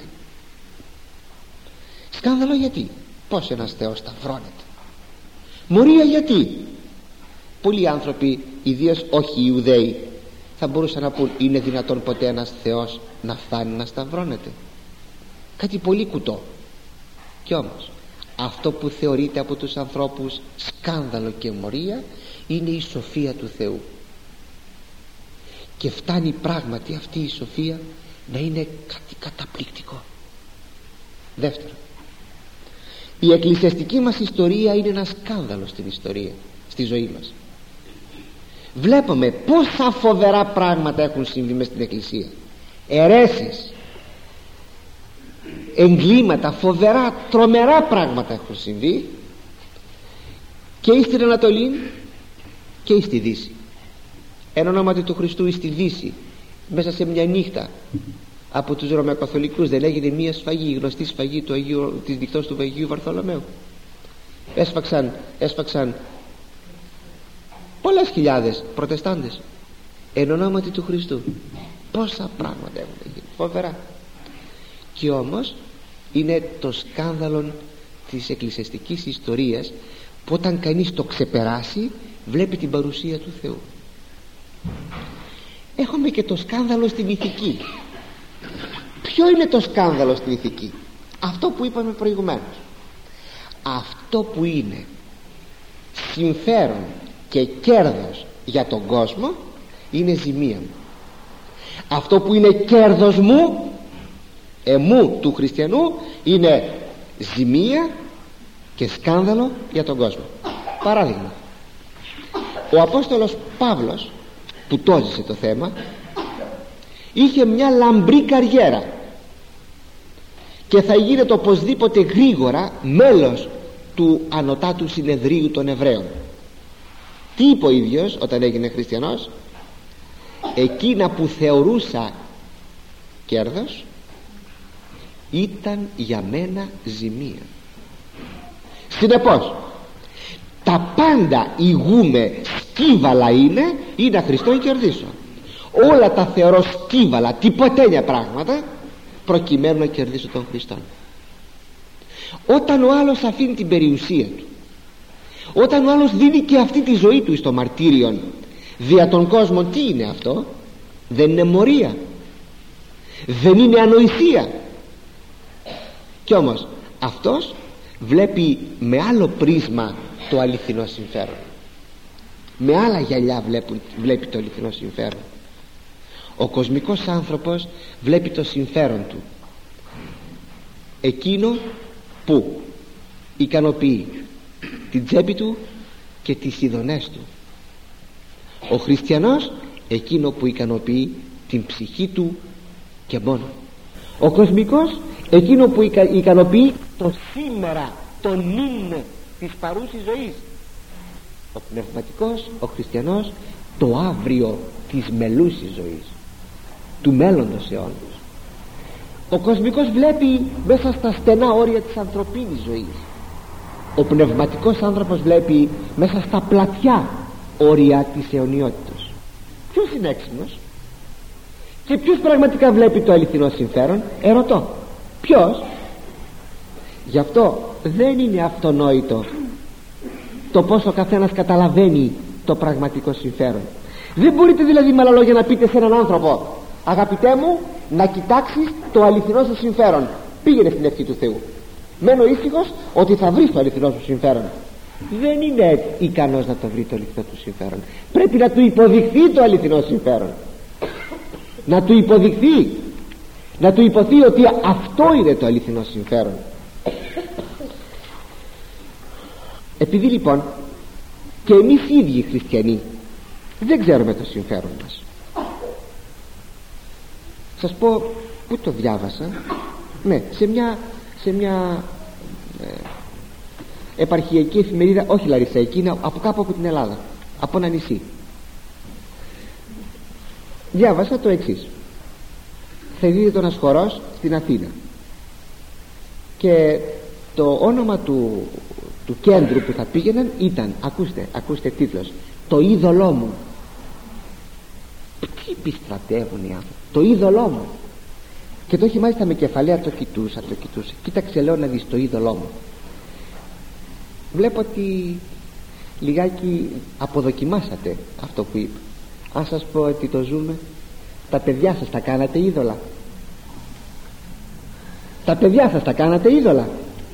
Σκάνδαλο γιατί? Πως ένας Θεός σταυρώνεται? Μορία γιατί? Πολλοί άνθρωποι, ιδίως όχι οι Ιουδαίοι, θα μπορούσαν να πούν, είναι δυνατόν ποτέ ένας Θεός να φτάνει να σταυρώνεται? Κάτι πολύ κουτό. Κι όμως αυτό που θεωρείται από τους ανθρώπους σκάνδαλο και μορία είναι η σοφία του Θεού, και φτάνει πράγματι αυτή η σοφία να είναι κάτι καταπληκτικό. Δεύτερον, η εκκλησιαστική μας ιστορία είναι ένα σκάνδαλο στην ιστορία, στη ζωή μας. Βλέπουμε πόσα φοβερά πράγματα έχουν συμβεί μες στην εκκλησία. Αιρέσεις, εγκλήματα, φοβερά, τρομερά πράγματα έχουν συμβεί, και εις την Ανατολή και εις τη Δύση. Εν ονόματι του Χριστού εις τη Δύση, μέσα σε μια νύχτα, από τους Ρωμαιοκαθολικούς δεν έγινε μια σφαγή, η γνωστή σφαγή του Αγίου, της νυχτός του Αγίου Βαρθολομαίου. Έσφαξαν, έσφαξαν πολλές χιλιάδες προτεστάντες εν ονόματι του Χριστού. Πόσα πράγματα έχουν γίνει, φοβερά. Και όμως είναι το σκάνδαλο της εκκλησιαστικής ιστορίας, που όταν κανείς το ξεπεράσει βλέπει την παρουσία του Θεού. Έχουμε και το σκάνδαλο στην ηθική. Ποιο είναι το σκάνδαλο στην ηθική? Αυτό που είπαμε προηγουμένως. Αυτό που είναι συμφέρον και κέρδος για τον κόσμο είναι ζημία μου. Αυτό που είναι κέρδος μου, εμού του χριστιανού, είναι ζημία και σκάνδαλο για τον κόσμο. Παράδειγμα, ο Απόστολος Παύλος, που το ζησε το θέμα, είχε μια λαμπρή καριέρα και θα γίνεται οπωσδήποτε γρήγορα μέλος του Ανωτάτου Συνεδρίου των Εβραίων. Τι είπε ο ίδιος όταν έγινε χριστιανός? Εκείνα που θεωρούσα κέρδος ήταν για μένα ζημία. Συνεπώς τα πάντα ηγούμε σκύβαλα είναι, ή να Χριστόν κερδίσω. Όλα τα θεωρώ σκύβαλα, τυποτένια πράγματα, προκειμένου να κερδίσω τον Χριστόν. Όταν ο άλλος αφήνει την περιουσία του, όταν ο άλλος δίνει και αυτή τη ζωή του στο μαρτύριον, δια των κόσμων. Τι είναι αυτό? Δεν είναι μορία, δεν είναι ανοησία. Κι όμως αυτός βλέπει με άλλο πρίσμα το αληθινό συμφέρον, με άλλα γυαλιά βλέπουν, βλέπει το αληθινό συμφέρον. Ο κοσμικός άνθρωπος βλέπει το συμφέρον του εκείνο που ικανοποιεί την τσέπη του και τις ειδονές του. Ο χριστιανός εκείνο που ικανοποιεί την ψυχή του και μόνο. Ο κοσμικός εκείνο που ικα, ικανοποιεί το σήμερα, το νυν της παρούσης ζωής. Ο πνευματικός, ο χριστιανός, το αύριο της μελούσης ζωής, του μέλλοντος αιώνος. Ο κοσμικός βλέπει μέσα στα στενά όρια της ανθρωπίνης ζωής. Ο πνευματικός άνθρωπος βλέπει μέσα στα πλατιά όρια της αιωνιότητας. Ποιος είναι έξυπνος και ποιος πραγματικά βλέπει το αληθινό συμφέρον? Ερωτώ, ποιος? Γι' αυτό δεν είναι αυτονόητο το πόσο ο καθένας καταλαβαίνει το πραγματικό συμφέρον. Δεν μπορείτε δηλαδή με άλλα λόγια να πείτε σε έναν άνθρωπο: αγαπητέ μου, να κοιτάξεις το αληθινό σου συμφέρον, πήγαινε στην ευχή του Θεού, μένω ήσυχος ότι θα βρεις το αληθινό σου συμφέρον. Δεν είναι ικανός να το βρει το αληθινό του συμφέρον. Πρέπει να του υποδειχθεί το αληθινό συμφέρον, να του υποδειχθεί, να του υποθεί ότι αυτό είναι το αληθινό συμφέρον. Επειδή λοιπόν και εμείς οι ίδιοι οι χριστιανοί δεν ξέρουμε το συμφέρον μας, σας πω που το διάβασα, ναι, σε μια, σε μια ε, επαρχιακή εφημερίδα, όχι λαρισαϊκή, είναι από κάπου από την Ελλάδα, από ένα νησί. Διάβασα το εξής: θα δείτε ένας χορός στην Αθήνα και το όνομα του, του κέντρου που θα πήγαιναν ήταν, ακούστε, ακούστε τίτλος, το είδωλό μου. Τι επιστρατεύουν οι άνθρωποι? Το είδωλό μου. Και το έχει μάλιστα με κεφαλαία, το κοιτούσα, το κοιτούσα. Κοίταξε, λέω, να δεις το είδωλό μου. Βλέπω ότι λιγάκι αποδοκιμάσατε αυτό που είπα. Αν σας πω ότι το ζούμε, τα παιδιά σας τα κάνατε είδωλα? Τα παιδιά σας τα κάνατε είδωλα?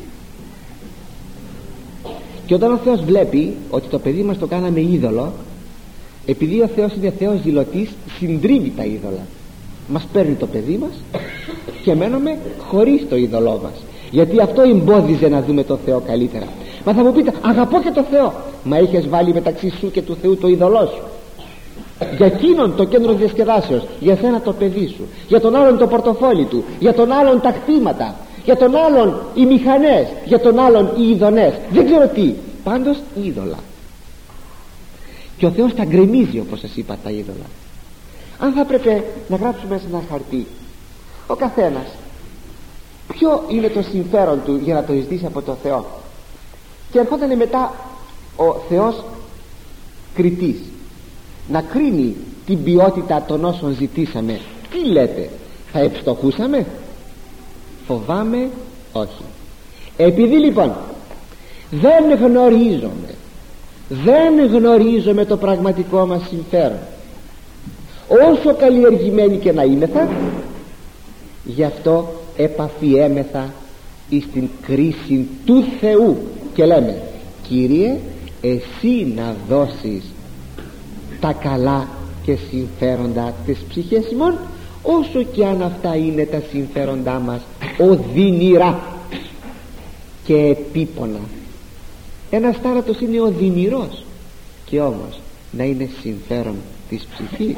Και όταν ο Θεός βλέπει ότι το παιδί μας το κάναμε είδωλο, επειδή ο Θεός είναι Θεός ζηλωτής, συντρίβει τα είδωλα. Μας παίρνει το παιδί μας και μένουμε χωρίς το είδωλό μας, γιατί αυτό εμπόδιζε να δούμε το Θεό καλύτερα. Μα θα μου πείτε, αγαπώ και το Θεό. Μα είχες βάλει μεταξύ σου και του Θεού το είδωλό σου. Για εκείνον το κέντρο διασκεδάσεως, για σένα το παιδί σου, για τον άλλον το πορτοφόλι του, για τον άλλον τα κτήματα, για τον άλλον οι μηχανές, για τον άλλον οι ειδονές, δεν ξέρω τι, πάντως είδωλα. Και ο Θεός τα γκρεμίζει, όπως σας είπα, τα είδωλα. Αν θα έπρεπε να γράψουμε σε ένα χαρτί ο καθένας ποιο είναι το συμφέρον του για να το ζητήσει από το Θεό, και ερχόταν μετά ο Θεός κριτής να κρίνει την ποιότητα των όσων ζητήσαμε, τι λέτε, θα ευστοχούσαμε? Φοβάμαι όχι. Επειδή λοιπόν δεν γνωρίζομαι δεν γνωρίζομαι το πραγματικό μας συμφέρον, όσο καλλιεργημένοι και να είμεθα, γι' αυτό επαφιέμεθα εις την κρίση του Θεού και λέμε: Κύριε, εσύ να δώσεις τα καλά και συμφέροντα της ψυχής ημών, όσο και αν αυτά είναι τα συμφέροντά μας οδυνηρά και επίπονα. Ένας θάνατος είναι οδυνηρός, και όμως να είναι συμφέρον της ψυχής.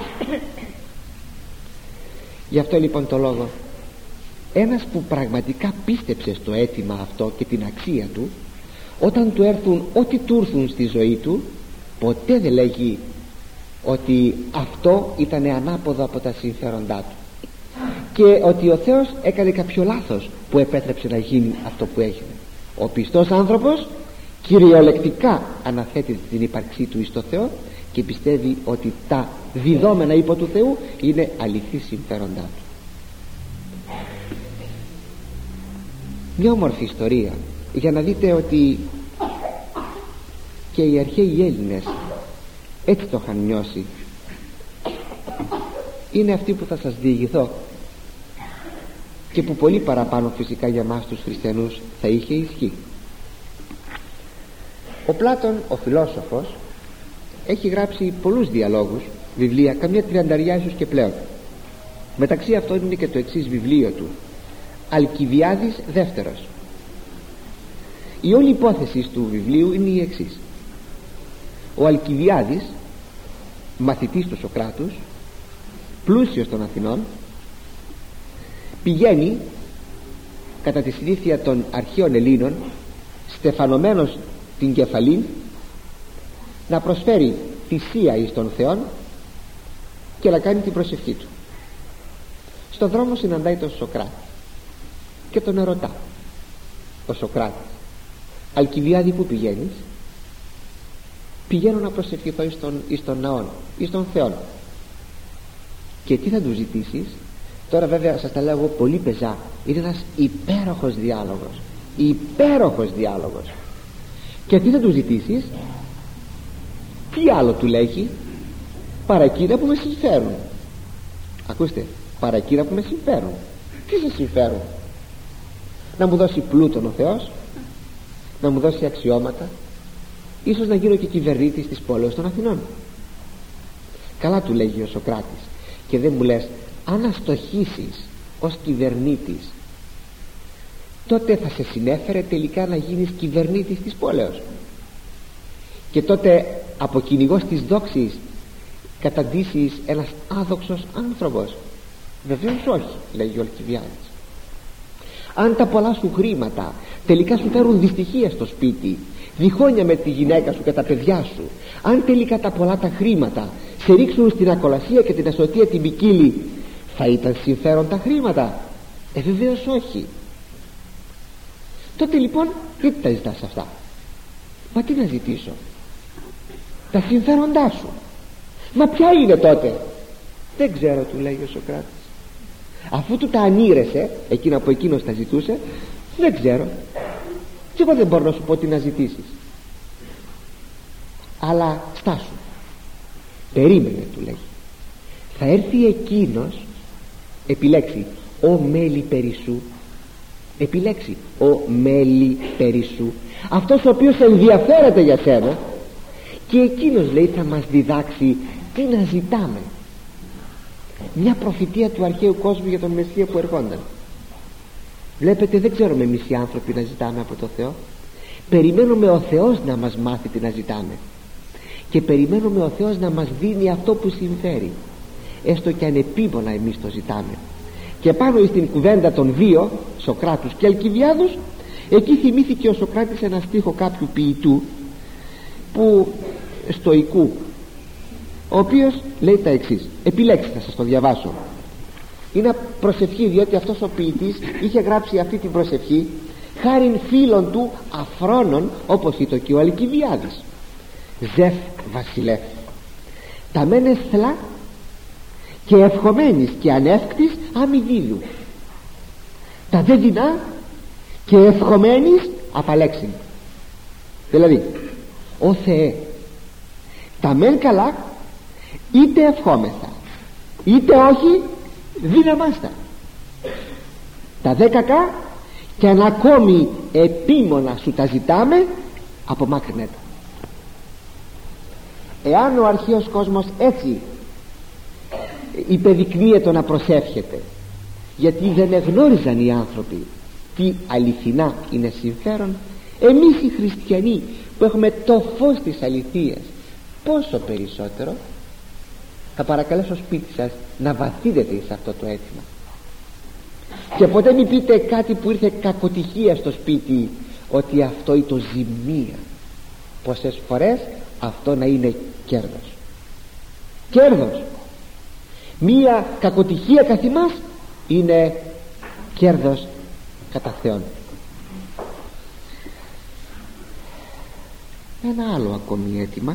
Γι' αυτό λοιπόν το λόγο, ένας που πραγματικά πίστεψε στο αίτημα αυτό και την αξία του, όταν του έρθουν ό,τι του έρθουν στη ζωή του, ποτέ δεν λέγει ότι αυτό ήταν ανάποδο από τα συμφέροντά του και ότι ο Θεός έκανε κάποιο λάθος που επέτρεψε να γίνει αυτό που έγινε. Ο πιστός άνθρωπος κυριολεκτικά αναθέτει την ύπαρξή του εις το Θεό και πιστεύει ότι τα διδόμενα υπό του Θεού είναι αληθή συμφέροντά του. Μια όμορφη ιστορία για να δείτε ότι και οι αρχαίοι Έλληνες Έτσι το είχαν νιώσει. Είναι αυτή που θα σας διηγηθώ και που πολύ παραπάνω φυσικά για μας τους χριστιανούς θα είχε ισχύ. Ο Πλάτων, ο φιλόσοφος, έχει γράψει πολλούς διαλόγους, βιβλία, καμιά τριανταριά ίσως και πλέον. Μεταξύ αυτών είναι και το εξής βιβλίο του, Αλκιβιάδης δεύτερος. Η όλη υπόθεση του βιβλίου είναι η εξής. Ο Αλκιβιάδης, μαθητής του Σωκράτους, πλούσιος των Αθηνών, πηγαίνει κατά τη συνήθεια των αρχαίων Ελλήνων, στεφανωμένος την κεφαλή, να προσφέρει θυσία εις των Θεών και να κάνει την προσευχή του. Στον δρόμο συναντάει τον Σωκράτη και τον ερωτά. Ο Σωκράτης: Αλκιβιάδη, πού πηγαίνεις? Πηγαίνω να προσευχηθώ εις τον, εις τον ναόν, εις τον Θεόν. Και τι θα του ζητήσεις? Τώρα βέβαια σας τα λέω εγώ πολύ πεζά, είναι ένας υπέροχος διάλογος, υπέροχος διάλογος. Και τι θα του ζητήσεις? Τι άλλο του λέγει? Παρά εκείνα που με συμφέρουν. Ακούστε, παρά εκείνα που με συμφέρουν. Τι σε συμφέρουν? Να μου δώσει πλούτον ο Θεός, να μου δώσει αξιώματα, ίσως να γίνω και κυβερνήτης της πόλεως των Αθηνών. Καλά, του λέγει ο Σωκράτης, και δεν μου λες, αν αστοχήσεις ως κυβερνήτης, τότε θα σε συνέφερε τελικά να γίνεις κυβερνήτης της πόλεως, και τότε από κυνηγός της δόξης καταντήσεις ένας άδοξος άνθρωπος? Βεβαίως όχι, λέγει ο Αλκιβιάδης. Αν τα πολλά σου χρήματα τελικά σου φέρουν δυστυχία στο σπίτι, διχόνια με τη γυναίκα σου και τα παιδιά σου, αν τελικά τα πολλά τα χρήματα σε ρίξουν στην ακολασία και την ασωτεία την ποικίλη, θα ήταν συμφέρον τα χρήματα? Ε, βεβαίως όχι. Τότε λοιπόν γιατί τα ζητάς αυτά? Μα τι να ζητήσω? Τα συμφέροντά σου. Μα ποια είναι τότε? Δεν ξέρω, του λέει ο Σωκράτης. Αφού του τα ανήρεσε εκείνα που εκείνος τα ζητούσε, δεν ξέρω, και εγώ δεν μπορώ να σου πω τι να ζητήσεις. Αλλά στάσου, περίμενε, του λέει. Θα έρθει εκείνος, επιλέξει, ο μέλη περισσού, επιλέξει ο μέλη περισσού, αυτός ο οποίος ενδιαφέρεται για σένα, και εκείνος, λέει, θα μας διδάξει τι να ζητάμε. Μια προφητεία του αρχαίου κόσμου για τον Μεσσία που ερχόνταν. Βλέπετε, δεν ξέρουμε εμείς οι άνθρωποι να ζητάμε από το Θεό. Περιμένουμε ο Θεός να μας μάθει τι να ζητάμε, και περιμένουμε ο Θεός να μας δίνει αυτό που συμφέρει, έστω και ανεπίμονα εμείς το ζητάμε. Και πάνω στην κουβέντα των δύο, Σωκράτους και Αλκιβιάδους, εκεί θυμήθηκε ο Σωκράτης ένα στίχο κάποιου ποιητού, που στοικού, ο οποίος λέει τα εξής. Επιλέξτε, θα σας το διαβάσω. Είναι προσευχή, διότι αυτός ο ποιητής είχε γράψει αυτή την προσευχή χάριν φίλων του αφρόνων, όπως ήταν και ο Αλκιβιάδης. Ζεφ βασιλεύ, τα μένες θλά και ευχομένης και ανεύκτης αμοιβίδου, τα δε δεινά και ευχομένης απαλέξιν. Δηλαδή, ο Θεέ, τα μεν καλά, είτε ευχόμεθα είτε όχι, δύναμάστα. Τα δε κακά, και αν ακόμη επίμονα σου τα ζητάμε, απομάκρυνε τα. Εάν ο αρχαίος κόσμος έτσι υπεδεικνύεται να προσεύχεται, γιατί δεν εγνώριζαν οι άνθρωποι τι αληθινά είναι συμφέρον, εμείς οι χριστιανοί που έχουμε το φως της αληθείας, πόσο περισσότερο θα παρακαλέσω σπίτι σας να βαθύνετε σε αυτό το αίτημα. Και ποτέ μην πείτε κάτι που ήρθε κακοτυχία στο σπίτι, ότι αυτό είναι το ζημία. Πόσες φορές αυτό να είναι κέρδος. Κέρδος. Μία κακοτυχία καθ' ημάς είναι κέρδος κατά Θεόν. Ένα άλλο ακόμη αίτημα.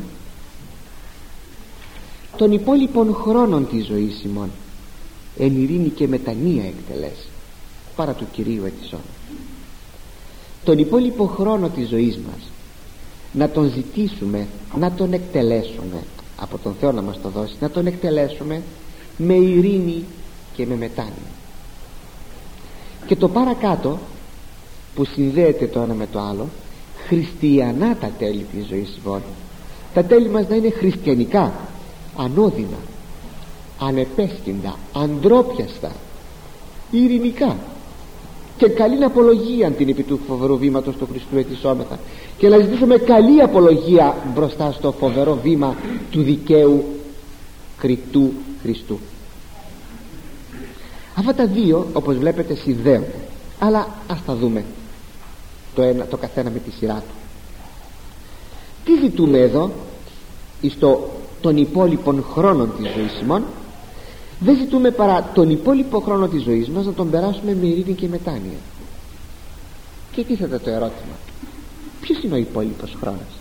Των υπόλοιπων χρόνων της ζωής ημών εν ειρήνη και μετανία εκτελές, παρά του Κυρίου ετησών. Τον υπόλοιπο χρόνο της ζωής μας να τον ζητήσουμε, να τον εκτελέσουμε από τον Θεό να μας το δώσει, να τον εκτελέσουμε με ειρήνη και με μετάνοια. Και το παρακάτω που συνδέεται το ένα με το άλλο, χριστιανά τα τέλη της ζωής λοιπόν. Τα τέλη μας να είναι χριστιανικά, ανώδυνα, ανεπέσχυντα, αντρόπιαστα, ειρηνικά και καλή απολογία την επί του φοβερού βήματος του Χριστού ετισόμεθα, και να ζητήσουμε καλή απολογία μπροστά στο φοβερό βήμα του δικαίου κριτού Χριστού. Αυτά τα δύο, όπως βλέπετε, συνδέονται, αλλά ας τα δούμε το, ένα, το καθένα με τη σειρά του. Τι ζητούμε εδώ στο των υπόλοιπων χρόνων της ζωής ημών? Δεν ζητούμε παρά τον υπόλοιπο χρόνο της ζωής μας να τον περάσουμε με ειρήνη και μετάνοια. Και τίθεται το ερώτημα, ποιος είναι ο υπόλοιπος χρόνος?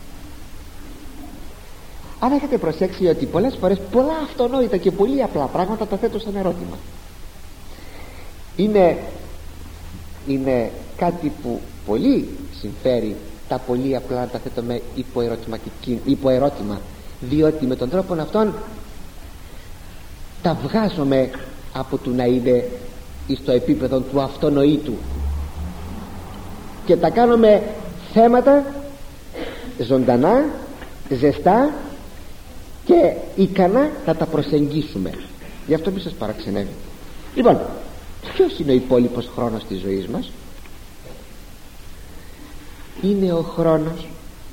Αν έχετε προσέξει ότι πολλές φορές πολλά αυτονόητα και πολύ απλά πράγματα τα θέτω σαν ερώτημα. Είναι, είναι κάτι που πολύ συμφέρει τα πολύ απλά να τα θέτω με υποερώτημα, διότι με τον τρόπο αυτόν τα βγάζομαι από του να είναι στο επίπεδο του αυτονοήτου και τα κάνουμε θέματα ζωντανά, ζεστά και ικανά να τα προσεγγίσουμε. Γι' αυτό μη σας παραξενεύει. Λοιπόν, ποιος είναι ο υπόλοιπος χρόνος της ζωής μας? Είναι ο χρόνος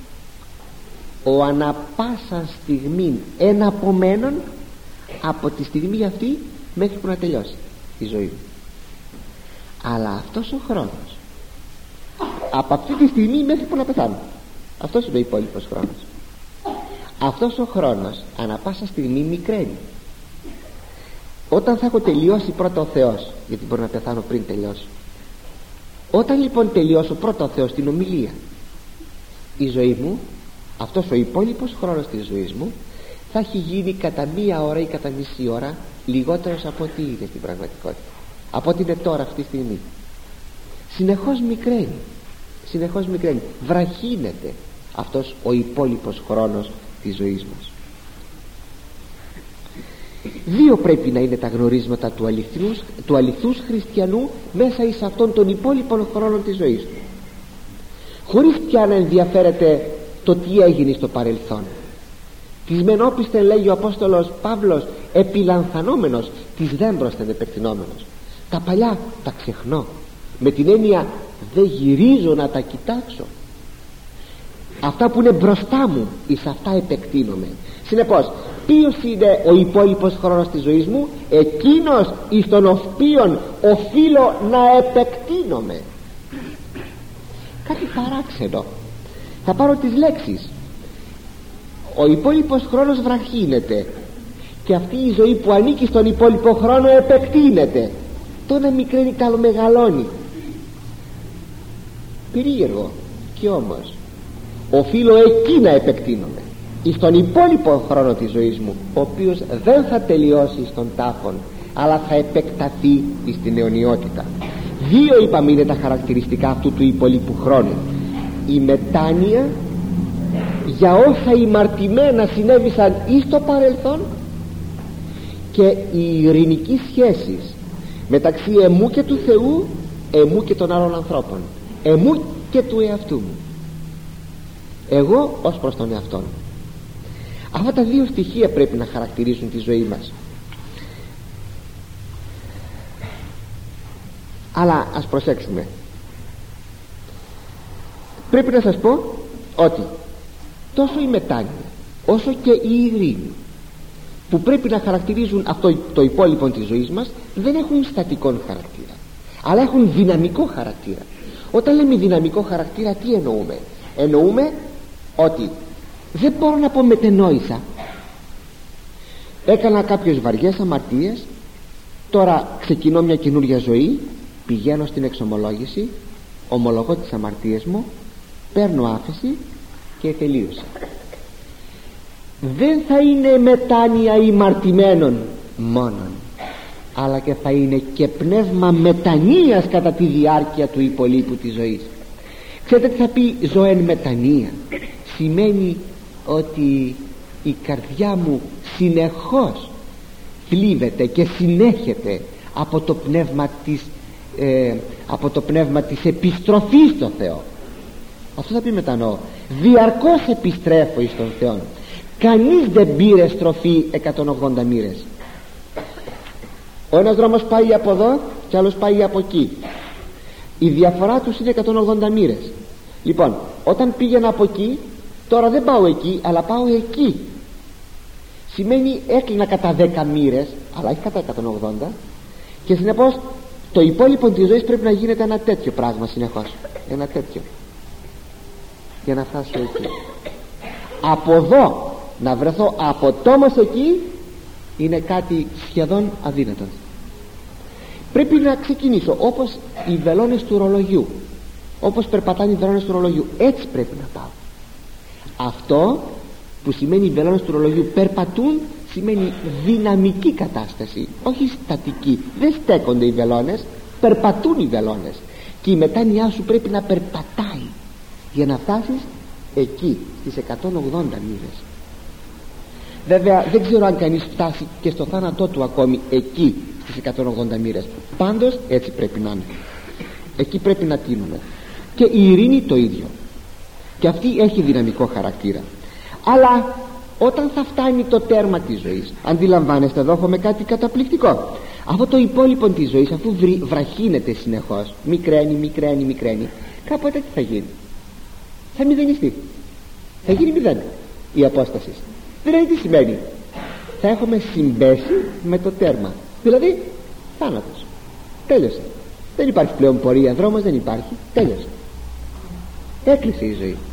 ο ανα πάσα στιγμή εναπομένων από τη στιγμή αυτή μέχρι που να τελειώσει η ζωή μου. Αλλά αυτός ο χρόνος από αυτή τη στιγμή μέχρι που να πεθάνω, αυτός είναι ο υπόλοιπος χρόνος. Αυτός ο χρόνος ανα πάσα στιγμή μικραίνει. Όταν θα έχω τελειώσει πρώτα ο Θεός, γιατί μπορεί να πεθάνω πριν τελειώσω, όταν λοιπόν τελειώσω πρώτα ο Θεός την ομιλία, η ζωή μου, αυτός ο υπόλοιπος χρόνος της ζωής μου θα έχει γίνει κατά μία ώρα ή κατά μισή ώρα λιγότερος από ό,τι είναι στην πραγματικότητα, από ό,τι είναι τώρα αυτή τη στιγμή. Συνεχώς μικραίνει, συνεχώς μικραίνει, βραχύνεται αυτός ο υπόλοιπος χρόνος της ζωής μας. Δύο πρέπει να είναι τα γνωρίσματα του αληθούς, του αληθούς χριστιανού μέσα εις αυτόν τον υπόλοιπον χρόνο της ζωής του, χωρίς πια να ενδιαφέρεται το τι έγινε στο παρελθόν. Της μεν όπισθεν, λέγει ο Απόστολος Παύλος, επιλανθανόμενος, της δεν πρόσθεν επεκτηνόμενος. Τα παλιά τα ξεχνώ, με την έννοια δεν γυρίζω να τα κοιτάξω. Αυτά που είναι μπροστά μου, εις αυτά επεκτείνομαι. Συνεπώς, ποιος είναι ο υπόλοιπος χρόνος της ζωής μου? Εκείνος εις τον οποίον οφείλω να επεκτείνομαι. Κάτι παράξενο. Θα πάρω τις λέξεις. Ο υπόλοιπος χρόνος βραχύνεται και αυτή η ζωή που ανήκει στον υπόλοιπο χρόνο επεκτείνεται. Το ένα μικραίνει, το άλλο μεγαλώνει. Περίεργο. Και όμως οφείλω εκεί να επεκτείνομαι, εις τον υπόλοιπο χρόνο της ζωής μου, ο οποίος δεν θα τελειώσει στον τάφον, αλλά θα επεκταθεί στην αιωνιότητα. Δύο είπαμε είναι τα χαρακτηριστικά αυτού του υπόλοιπου χρόνου: η μετάνοια για όσα ημαρτημένα συνέβησαν εις το παρελθόν και η ειρηνική σχέση μεταξύ εμού και του Θεού, εμού και των άλλων ανθρώπων, εμού και του εαυτού μου, εγώ ως προς τον εαυτό μου. Αυτά τα δύο στοιχεία πρέπει να χαρακτηρίζουν τη ζωή μας. Αλλά ας προσέξουμε, πρέπει να σας πω ότι τόσο η μετάνοια όσο και η ειρήνη που πρέπει να χαρακτηρίζουν αυτό το υπόλοιπο της ζωής μας δεν έχουν στατικό χαρακτήρα, αλλά έχουν δυναμικό χαρακτήρα. Όταν λέμε δυναμικό χαρακτήρα, τι εννοούμε? Εννοούμε ότι δεν μπορώ να πω μετενόησα, έκανα κάποιες βαριές αμαρτίες, τώρα ξεκινώ μια καινούρια ζωή, πηγαίνω στην εξομολόγηση, ομολογώ τις αμαρτίες μου, παίρνω άφεση και τελείωσα. Δεν θα είναι μετάνοια ημαρτημένων μόνον, αλλά και θα είναι και πνεύμα μετανοίας κατά τη διάρκεια του υπολείπου της ζωής. Ξέρετε τι θα πει ζω εν μετανία? Σημαίνει ότι η καρδιά μου συνεχώς θλίβεται και συνέχεται από το πνεύμα της ε, από το πνεύμα της επιστροφής στο Θεό. Αυτό θα πει μετανοώ, διαρκώς επιστρέφω εις τον Θεό. Κανείς δεν πήρε στροφή εκατόν ογδόντα μοίρες. Ο ένας δρόμος πάει από εδώ και άλλος πάει από εκεί. Η διαφορά τους είναι εκατόν ογδόντα μοίρες. Λοιπόν, όταν πήγαινα από εκεί, τώρα δεν πάω εκεί αλλά πάω εκεί. Σημαίνει έκλεινα κατά δέκα μοίρες, αλλά όχι κατά εκατόν ογδόντα, και συνεπώς το υπόλοιπο της ζωής πρέπει να γίνεται ένα τέτοιο πράγμα συνεχώς. Ένα τέτοιο, για να φτάσω εκεί. Από εδώ να βρεθώ από τόμος εκεί είναι κάτι σχεδόν αδύνατο. Πρέπει να ξεκινήσω όπως οι βελόνες του ρολογιού, όπως περπατάνε οι βελόνες του ρολογιού, έτσι πρέπει να πάω. Αυτό που σημαίνει οι βελόνες του ρολογιού περπατούν σημαίνει δυναμική κατάσταση, όχι στατική. Δεν στέκονται οι βελόνες, περπατούν οι βελόνες, και η μετάνοιά σου πρέπει να περπατάει για να φτάσεις εκεί στις εκατόν ογδόντα μοίρες. Βέβαια δεν ξέρω αν κανείς φτάσει και στο θάνατό του ακόμη εκεί στις εκατόν ογδόντα μοίρες. Πάντως έτσι πρέπει να είναι. Εκεί πρέπει να τίνουμε. Και η ειρήνη το ίδιο, και αυτή έχει δυναμικό χαρακτήρα. Αλλά όταν θα φτάνει το τέρμα της ζωής, αντιλαμβάνεστε, εδώ έχουμε κάτι καταπληκτικό. Αυτό το υπόλοιπο της ζωής, αφού βραχύνεται συνεχώς, μικραίνει, μικραίνει, μικραίνει, κάποτε τι θα γίνει? Θα μηδενιστεί, θα γίνει μηδέν η απόσταση. Δηλαδή τι σημαίνει? Θα έχουμε συμπέσει με το τέρμα, δηλαδή θάνατος. Τέλειωσε. Δεν υπάρχει πλέον πορεία, δρόμος δεν υπάρχει, τέλειωσε. Έκλεισε η ζωή.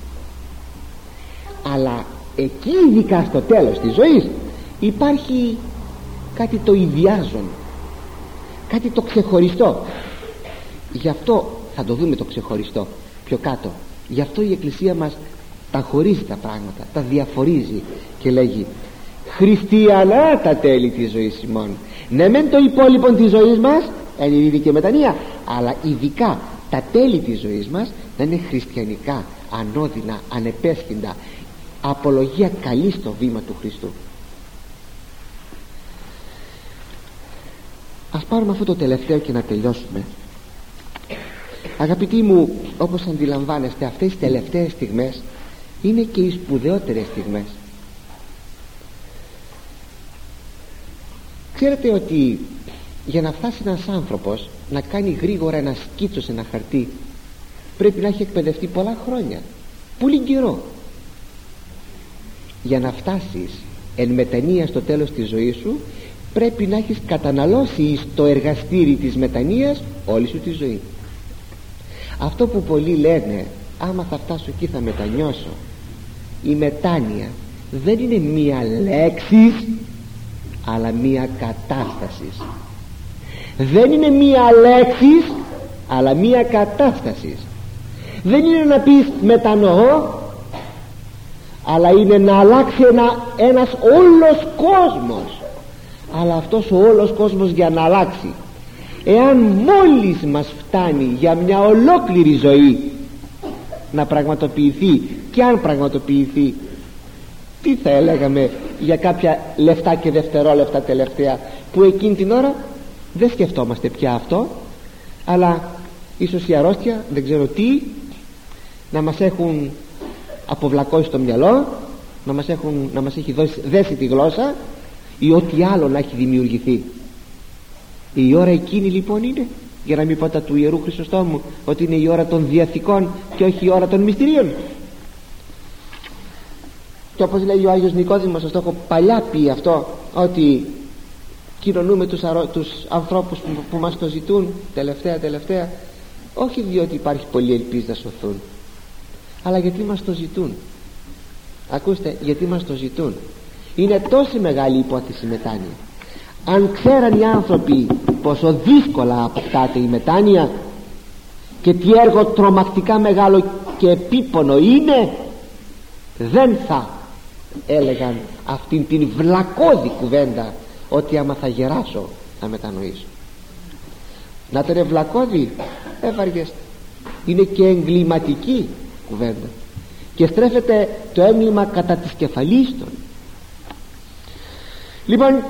Αλλά εκεί, ειδικά στο τέλος της ζωής, υπάρχει κάτι το ιδιάζον, κάτι το ξεχωριστό. Γι' αυτό θα το δούμε το ξεχωριστό πιο κάτω. Γι' αυτό η Εκκλησία μας τα χωρίζει τα πράγματα, τα διαφορίζει και λέγει χριστιανά τα τέλη της ζωής ημών. Ναι μεν το υπόλοιπο της ζωής μας είναι ειρήνη και μετανία, αλλά ειδικά τα τέλη της ζωής μας να είναι χριστιανικά, ανώδυνα, ανεπέσχυντα, απολογία καλή στο βήμα του Χριστού. Ας πάρουμε αυτό το τελευταίο και να τελειώσουμε. Αγαπητοί μου, όπως αντιλαμβάνεστε, αυτές οι τελευταίες στιγμές είναι και οι σπουδαιότερες στιγμές. Ξέρετε ότι για να φτάσει ένας άνθρωπος να κάνει γρήγορα ένα σκίτσο σε ένα χαρτί, πρέπει να έχει εκπαιδευτεί πολλά χρόνια, πολύ καιρό. Για να φτάσεις εν μετανία στο τέλος της ζωής σου, πρέπει να έχεις καταναλώσει στο εργαστήρι της μετανοίας όλη σου τη ζωή. Αυτό που πολλοί λένε, άμα θα φτάσω εκεί θα μετανιώσω, η μετάνοια δεν είναι μία λέξη, αλλά μία κατάσταση. Δεν είναι μία λέξη, αλλά μία κατάσταση. Δεν είναι να πεις μετανοώ, αλλά είναι να αλλάξει ένα, ένας όλος κόσμος. Αλλά αυτός ο όλος κόσμος, για να αλλάξει, εάν μόλις μας φτάνει για μια ολόκληρη ζωή να πραγματοποιηθεί, και αν πραγματοποιηθεί, τι θα έλεγαμε για κάποια λεφτά και δευτερόλεπτα τελευταία, που εκείνη την ώρα δεν σκεφτόμαστε πια αυτό, αλλά ίσως η αρρώστια, δεν ξέρω τι, να μας έχουν αποβλακώσει το μυαλό, να μας, έχουν, να μας έχει δώσει, δέσει τη γλώσσα, ή ό,τι άλλο να έχει δημιουργηθεί. Η ώρα εκείνη λοιπόν είναι, για να μην πω τα του Ιερού Χρυσοστόμου, ότι είναι η ώρα των διαθηκών και όχι η ώρα των μυστηρίων. Και όπως λέει ο Άγιος Νικόδημος, σας το έχω παλιά πει αυτό, ότι κοινωνούμε τους, αρώ, τους ανθρώπους που, που μας το ζητούν τελευταία τελευταία, όχι διότι υπάρχει πολλή ελπίδα να σωθούν, αλλά γιατί μας το ζητούν. Ακούστε, γιατί μας το ζητούν. Είναι τόσο μεγάλη υπόθεση η μετάνοια. Αν ξέραν οι άνθρωποι πόσο δύσκολα αποκτάται η μετάνοια και τι έργο τρομακτικά μεγάλο και επίπονο είναι, δεν θα έλεγαν αυτήν την βλακώδη κουβέντα ότι άμα θα γεράσω θα μετανοήσω. Να τε ρε βλακώδη, έβαργεστε. Είναι και εγκληματική κουβέντα και στρέφεται το έγκλημα κατά της κεφαλής των. Λοιπόν,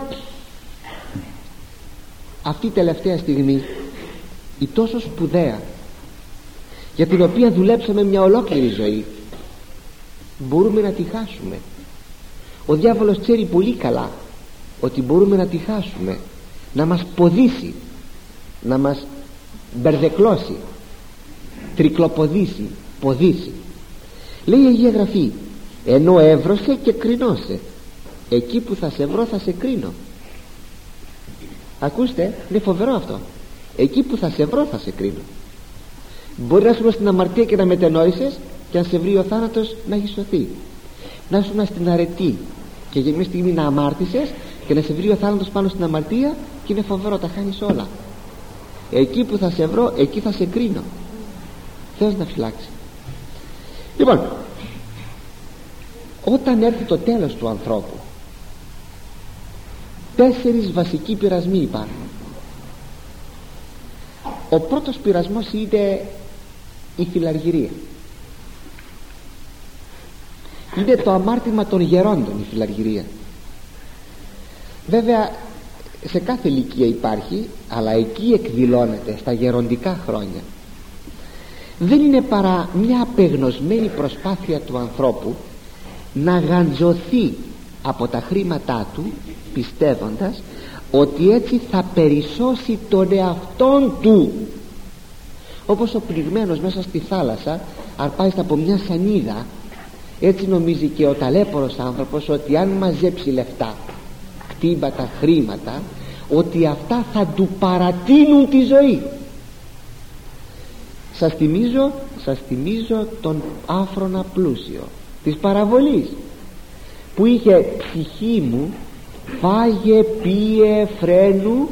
αυτή η τελευταία στιγμή, η τόσο σπουδαία, για την οποία δουλέψαμε μια ολόκληρη ζωή, μπορούμε να τη χάσουμε. Ο διάβολος ξέρει πολύ καλά ότι μπορούμε να τη χάσουμε, να μας ποδήσει, να μας μπερδεκλώσει, τρικλοποδήσει, ποδήσει. Λέει η Αγία Γραφή, ενώ έβρωσε και κρινώσε, εκεί που θα σε βρω θα σε κρίνω. Ακούστε, είναι φοβερό αυτό. Εκεί που θα σε βρω θα σε κρίνω. Μπορεί να σου στην αμαρτία και να μετενόησες, και αν σε βρει ο θάνατος να έχει σωθεί. Να σου στην αρετή και για μια στιγμή να αμάρτησες και να σε βρει ο θάνατος πάνω στην αμαρτία, και είναι φοβερό, τα χάνεις όλα. Εκεί που θα σε βρω, εκεί θα σε κρίνω. Θεός να φυλάξει. Λοιπόν, όταν έρθει το τέλος του ανθρώπου, τέσσερις βασικοί πειρασμοί υπάρχουν. Ο πρώτος πειρασμός είναι η φιλαργυρία. Είναι το αμάρτημα των γερόντων η φιλαργυρία. Βέβαια σε κάθε ηλικία υπάρχει, αλλά εκεί εκδηλώνεται στα γεροντικά χρόνια. Δεν είναι παρά μια απεγνωσμένη προσπάθεια του ανθρώπου να γαντζωθεί από τα χρήματά του, πιστεύοντας ότι έτσι θα περισσώσει τον εαυτόν του. Όπως ο πνιγμένος μέσα στη θάλασσα αρπάζει από μια σανίδα, έτσι νομίζει και ο ταλέπορος άνθρωπος ότι αν μαζέψει λεφτά, κτήματα, χρήματα, ότι αυτά θα του παρατείνουν τη ζωή. Σας θυμίζω, σας θυμίζω τον άφρονα πλούσιο της παραβολής, που είχε ψυχή μου φάγε, πίε, φρένου,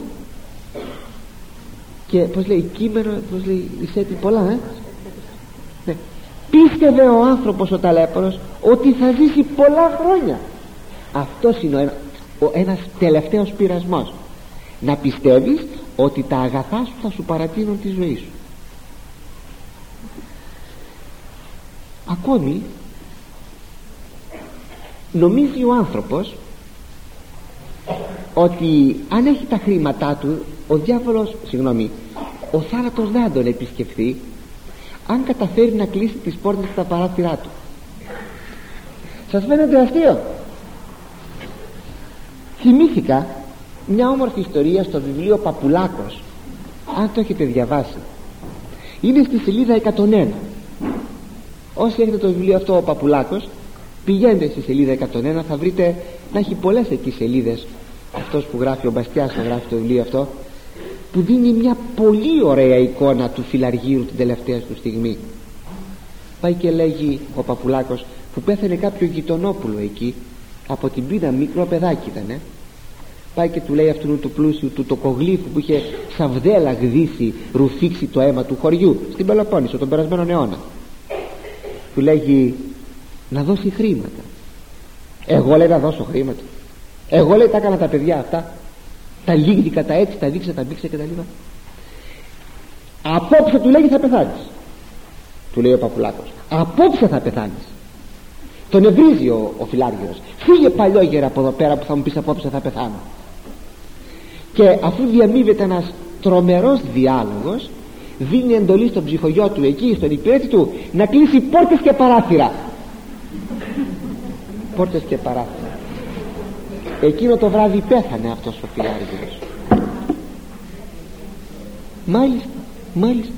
και πως λέει κείμενο, πως λέει εισέτει πολλά, ε? Ναι. Πίστευε ο άνθρωπος ο ταλέπορος ότι θα ζήσει πολλά χρόνια. Αυτός είναι ο ένα, ο ένας τελευταίος πειρασμός, να πιστεύεις ότι τα αγαθά σου θα σου παρατείνουν τη ζωή σου. Ακόμη νομίζει ο άνθρωπος ότι αν έχει τα χρήματά του, ο διάβολος, συγγνώμη, ο θάνατος δεν τον επισκεφθεί αν καταφέρει να κλείσει τις πόρτες στα παράθυρά του. Σας φαίνεται αστείο? Θυμήθηκα μια όμορφη ιστορία στο βιβλίο Παπουλάκος, αν το έχετε διαβάσει. Είναι στη σελίδα εκατόν ένα. Όσοι έχετε το βιβλίο αυτό, ο Παπουλάκος, πηγαίνετε στη σελίδα εκατόν ένα, θα βρείτε να έχει πολλές εκεί σελίδες. Αυτός που γράφει, ο Μπαστιάς που γράφει το βιβλίο αυτό, που δίνει μια πολύ ωραία εικόνα του φιλαργύρου την τελευταία του στιγμή. Πάει και λέγει ο Παπουλάκος, που πέθανε κάποιο γειτονόπουλο εκεί από την πείνα, μικρό παιδάκι ήτανε, πάει και του λέει αυτού του πλούσιου του το κογλίφου που είχε σαβδέλα γδίσει, ρουφήξει το αίμα του χωριού στην Πελοπόννησο τον περασμένο αιώνα. Του λέγει να δώσει χρήματα. Εγώ λέει να δώσω χρήματα? Εγώ λέει τα έκανα τα παιδιά αυτά, τα λίγδικα, τα έτσι, τα δείξα, τα μπήξα και τα λοιπά. Απόψε του λέγει θα πεθάνεις. Του λέει ο Παπουλάκος, απόψε θα πεθάνεις. Τον ευρίζει ο, ο φιλάργυρος. Φύγε παλιόγερα από εδώ πέρα που θα μου πεις απόψε θα πεθάνω. Και αφού διαμείβεται ένας τρομερός διάλογος, δίνει εντολή στον ψυχογιό του εκεί, στον υπηρέτη του, να κλείσει πόρτες και παράθυρα. Πόρτες και παράθυρα. Εκείνο το βράδυ πέθανε αυτός ο φιλάργυρος. Μάλιστα, μάλιστα.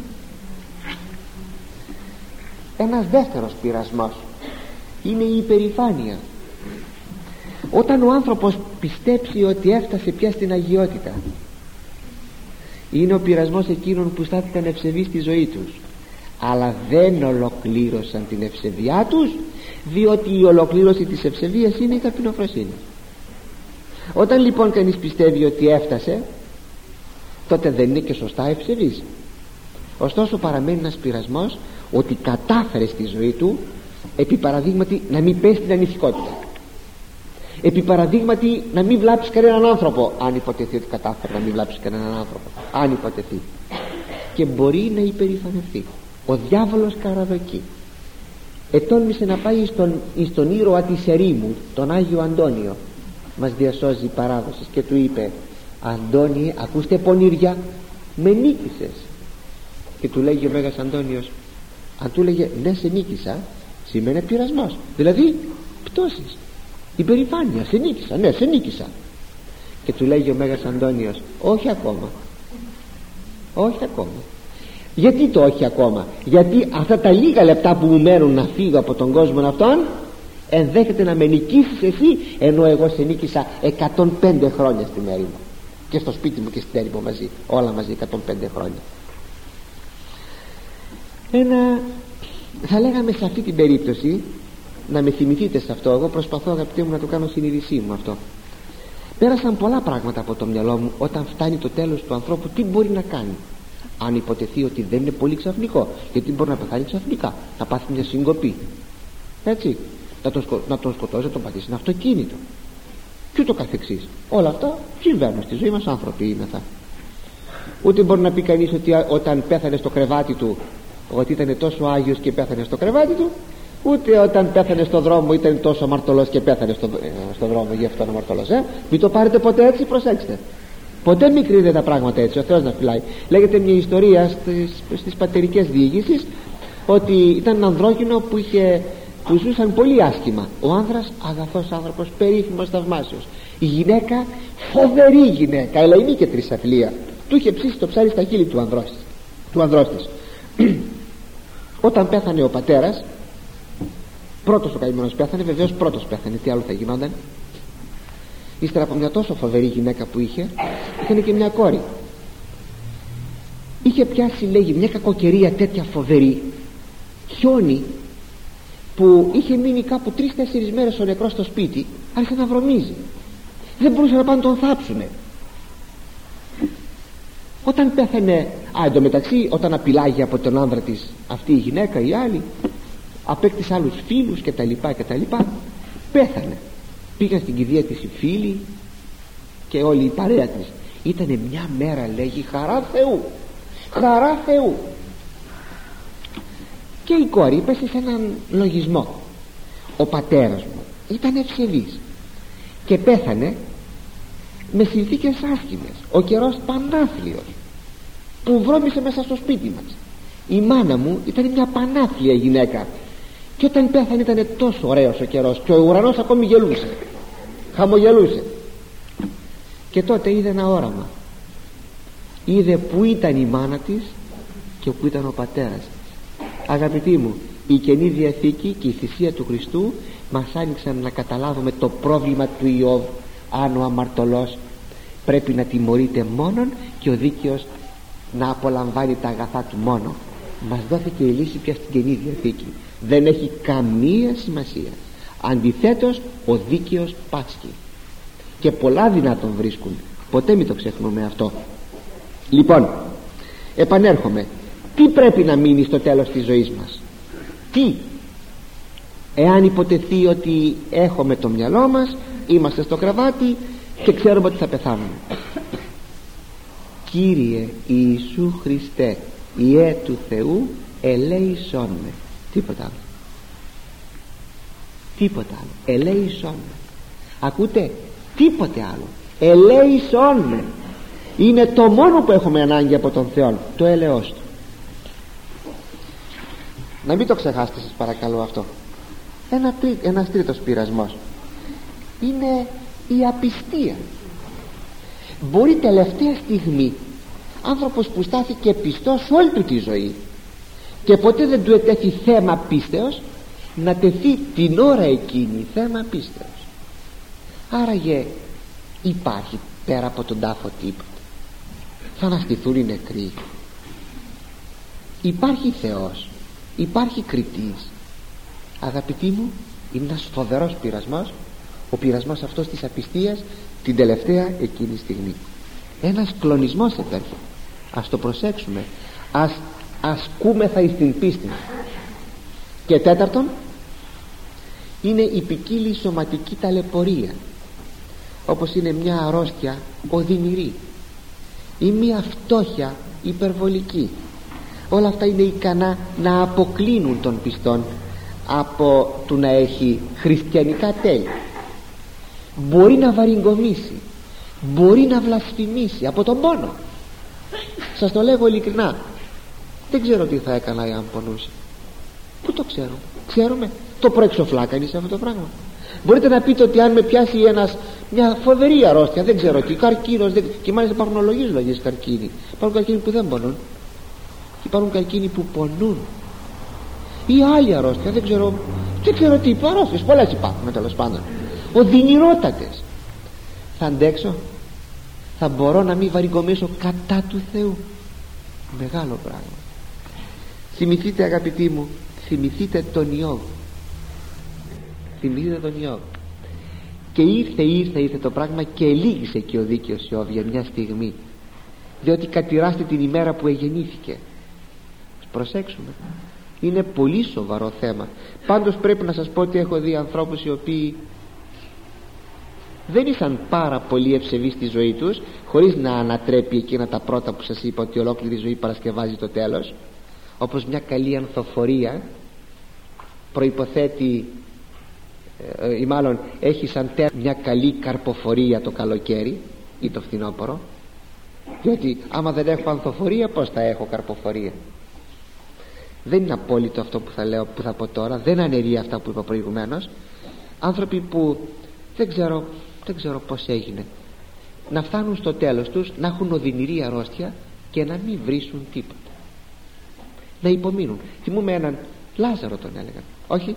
Ένας δεύτερος πειρασμός είναι η υπερηφάνεια. Όταν ο άνθρωπος πιστέψει ότι έφτασε πια στην αγιότητα, είναι ο πειρασμός εκείνων που στάθηκαν ευσεβείς στη ζωή τους, αλλά δεν ολοκλήρωσαν την ευσεβιά τους, διότι η ολοκλήρωση της ευσεβίας είναι η ταπεινοφροσύνη. Όταν λοιπόν κανείς πιστεύει ότι έφτασε, τότε δεν είναι και σωστά ευσεβής. Ωστόσο παραμένει ένας πειρασμός ότι κατάφερε στη ζωή του, επί παραδείγματι, να μην πέσει την ανηθικότητα, επί παραδείγματι να μην βλάψει κανέναν άνθρωπο, αν υποτεθεί ότι κατάφερε να μην βλάψει κανέναν άνθρωπο, αν υποτεθεί, και μπορεί να υπερηφανευτεί. Ο διάβολος καραδοκεί. Ετόλμησε να πάει στον, στον ήρωα της ερήμου, τον Άγιο Αντώνιο, μας διασώζει η παράδοση, και του είπε: Αντώνη, ακούστε πονήρια, με νίκησες. Και του λέγει ο Μέγας Αντώνιος, αν του λέγε ναι σε νίκησα, σημαίνει πειρασμός, δηλαδή πτώσεις, υπερηφάνεια, σε νίκησα, ναι σε νίκησα. Και του λέγει ο Μέγας Αντώνιος, όχι ακόμα, όχι ακόμα. Γιατί το όχι ακόμα? Γιατί αυτά τα λίγα λεπτά που μου μένουν να φύγω από τον κόσμο αυτόν, ενδέχεται να με νικήσεις εσύ, ενώ εγώ σε νίκησα εκατόν πέντε χρόνια στην έρημο, και στο σπίτι μου και στην έρημο μαζί, όλα μαζί εκατόν πέντε χρόνια. Ένα, θα λέγαμε σε αυτή την περίπτωση, να με θυμηθείτε σε αυτό, εγώ προσπαθώ, αγαπητοί μου, να το κάνω συνείδησή μου αυτό. Πέρασαν πολλά πράγματα από το μυαλό μου όταν φτάνει το τέλος του ανθρώπου, τι μπορεί να κάνει. Αν υποτεθεί ότι δεν είναι πολύ ξαφνικό, γιατί μπορεί να πεθάνει ξαφνικά, να πάθει μια συγκοπή, έτσι, να τον, σκο, να τον σκοτώσει, να τον πατήσει ένα αυτοκίνητο και ούτω καθεξής. Όλα αυτά συμβαίνουν στη ζωή μας, άνθρωποι είμεθα. Ούτε μπορεί να πει κανείς ότι όταν πέθανε στο κρεβάτι του ότι ήταν τόσο άγιος και πέθανε στο κρεβάτι του, ούτε όταν πέθανε στο δρόμο ήταν τόσο αμαρτωλός και πέθανε στο, ε, στο δρόμο, γι' αυτό είναι αμαρτωλός. ε? Μην το πάρετε ποτέ έτσι, προσέξτε, ποτέ μην κρίνετε τα πράγματα έτσι, ο Θεός να φυλάει. Λέγεται μια ιστορία στις, στις πατερικές διηγήσεις, ότι ήταν ένα ανδρόκινο που, είχε, που ζούσαν πολύ άσχημα. Ο άνδρας αγαθός άνθρωπος, περίφημος, θαυμάσιος. Η γυναίκα φοβερή γυναίκα, ελεηνή και τρισαφιλία. Του είχε ψήσει το ψάρι στα χείλη του ανδρός, του ανδρός της. Όταν πέθανε ο πατέρας, πρώτος ο καημένος πέθανε, βεβαίως πρώτος πέθανε, τι άλλο θα γινόταν. Ύστερα από μια τόσο φοβερή γυναίκα που είχε, είχε και μια κόρη. Είχε πιάσει, λέγει, μια κακοκαιρία τέτοια φοβερή, χιόνι, που είχε μείνει κάπου τρεις-τέσσερις μέρες ο νεκρός στο σπίτι, άρχισε να βρωμίζει, δεν μπορούσε να πάνε τον θάψουνε. Όταν πέθανε, α, εντωμεταξύ, όταν απειλάγει από τον άνδρα της αυτή η γυναίκα, η άλλη απέκτησε άλλους φίλους και τα λοιπά και τα λοιπά, πέθανε. Πήγαν στην κηδεία της οι φίλοι και όλη η παρέα της. Ήτανε μια μέρα, λέγει, χαρά Θεού, χαρά Θεού. Και η κόρη πέσε σε έναν λογισμό. Ο πατέρας μου ήταν ευσεβής και πέθανε με συνθήκες άσχημες, ο καιρός πανάθλιος που βρώμησε μέσα στο σπίτι μας. Η μάνα μου ήταν μια πανάθλια γυναίκα και όταν πέθανε ήταν τόσο ωραίος ο καιρός και ο ουρανός ακόμη γελούσε, χαμογελούσε. Και τότε είδε ένα όραμα, είδε που ήταν η μάνα της και που ήταν ο πατέρας της. Αγαπητοί μου, η Καινή Διαθήκη και η θυσία του Χριστού μας άνοιξαν να καταλάβουμε το πρόβλημα του Ιώβ. Αν ο αμαρτωλός πρέπει να τιμωρείται μόνον και ο δίκαιος να απολαμβάνει τα αγαθά του μόνο, μας δόθηκε η λύση πια στην Καινή Διαθήκη. Δεν έχει καμία σημασία. Αντιθέτως, ο δίκαιος πάσχει και πολλά δεινά τον βρίσκουν, ποτέ μην το ξεχνούμε αυτό. Λοιπόν, επανέρχομαι, τι πρέπει να μείνει στο τέλος της ζωής μας? Τι, εάν υποτεθεί ότι έχουμε το μυαλό μας, είμαστε στο κρεβάτι και ξέρουμε ότι θα πεθάνουμε? Κύριε Ιησού Χριστέ, Ιε του Θεού, ελέησόν με. Τίποτα άλλο, τίποτα άλλο, ελέησόν με. Ακούτε, τίποτε άλλο, ελέησόν με. Είναι το μόνο που έχουμε ανάγκη από τον Θεό, το έλεος του. Να μην το ξεχάσετε σας παρακαλώ αυτό. Ένα τρί, ένας τρίτος πειρασμός είναι η απιστία. Μπορεί τελευταία στιγμή άνθρωπος που στάθηκε πιστός όλη του τη ζωή και ποτέ δεν του ετέθη θέμα πίστεως, να τεθεί την ώρα εκείνη θέμα πίστεως. Άραγε υπάρχει πέρα από τον τάφο τίποτα? Θα αναστηθούν οι νεκροί? Υπάρχει Θεός? Υπάρχει κριτής? Αγαπητοί μου, είναι ένας φοβερός πειρασμός, ο πειρασμός αυτός της απιστίας την τελευταία εκείνη στιγμή. Ένας κλονισμός επέρχεται. Ας το προσέξουμε, ας ασκούμεθα εις την πίστη. Και τέταρτον, είναι η ποικίλη σωματική ταλαιπωρία, όπως είναι μια αρρώστια οδυνηρή ή μια φτώχεια υπερβολική. Όλα αυτά είναι ικανά να αποκλίνουν τον πιστόν από του να έχει χριστιανικά τέλη. μπορεί να βαριγκομίσει, μπορεί να βλασφημίσει από τον πόνο. Σας το λέγω ειλικρινά, δεν ξέρω τι θα έκανα εάν πονούσε. Πού το ξέρω? Ξέρουμε το προεξοφλάκανει σε αυτό το πράγμα. Μπορείτε να πείτε ότι αν με πιάσει ένας, μια φοβερή αρρώστια, δεν ξέρω τι, καρκίνος, δεν... και μάλιστα υπάρχουν ολογίες λόγιες καρκίνοι, υπάρχουν καρκίνοι που δεν πονούν και υπάρχουν καρκίνοι που πονούν, ή άλλη αρρώστια, δεν ξέρω, δεν ξέρω τι, αρρώστιες πολλές υπάρχουν τέλος πάντων, οδυνηρότατες. Θα αντέξω? Θα μπορώ να μην βαριγκομίσω κατά του Θεού? Μεγάλο πράγμα. Θυμηθείτε, αγαπητοί μου, θυμηθείτε τον Ιώβ. Θυμηθείτε τον Ιώβ. Και ήρθε ήρθε ήρθε το πράγμα και ελίγησε και ο δίκαιος Ιώβ για μια στιγμή, διότι κατηράστε την ημέρα που εγεννήθηκε. Προσέξουμε, είναι πολύ σοβαρό θέμα. Πάντως πρέπει να σας πω ότι έχω δει ανθρώπους οι οποίοι δεν ήσαν πάρα πολύ ευσεβείς στη ζωή τους, χωρίς να ανατρέπει εκείνα τα πρώτα που σας είπα, ότι ολόκληρη η ζωή παρασκευάζει το τέλος. Όπως μια καλή ανθοφορία προϋποθέτει, ε, ή μάλλον έχει σαν τέρμα μια καλή καρποφορία το καλοκαίρι ή το φθινόπωρο, διότι άμα δεν έχω ανθοφορία, πώς θα έχω καρποφορία? Δεν είναι απόλυτο αυτό που θα λέω, που θα πω τώρα, δεν αναιρεί αυτά που είπα προηγουμένως. Άνθρωποι που δεν ξέρω, δεν ξέρω πως έγινε, να φτάνουν στο τέλος τους, να έχουν οδυνηρή αρρώστια και να μην βρίσουν τίποτα, να υπομείνουν. Θυμούμε έναν Λάζαρο, τον έλεγαν, όχι,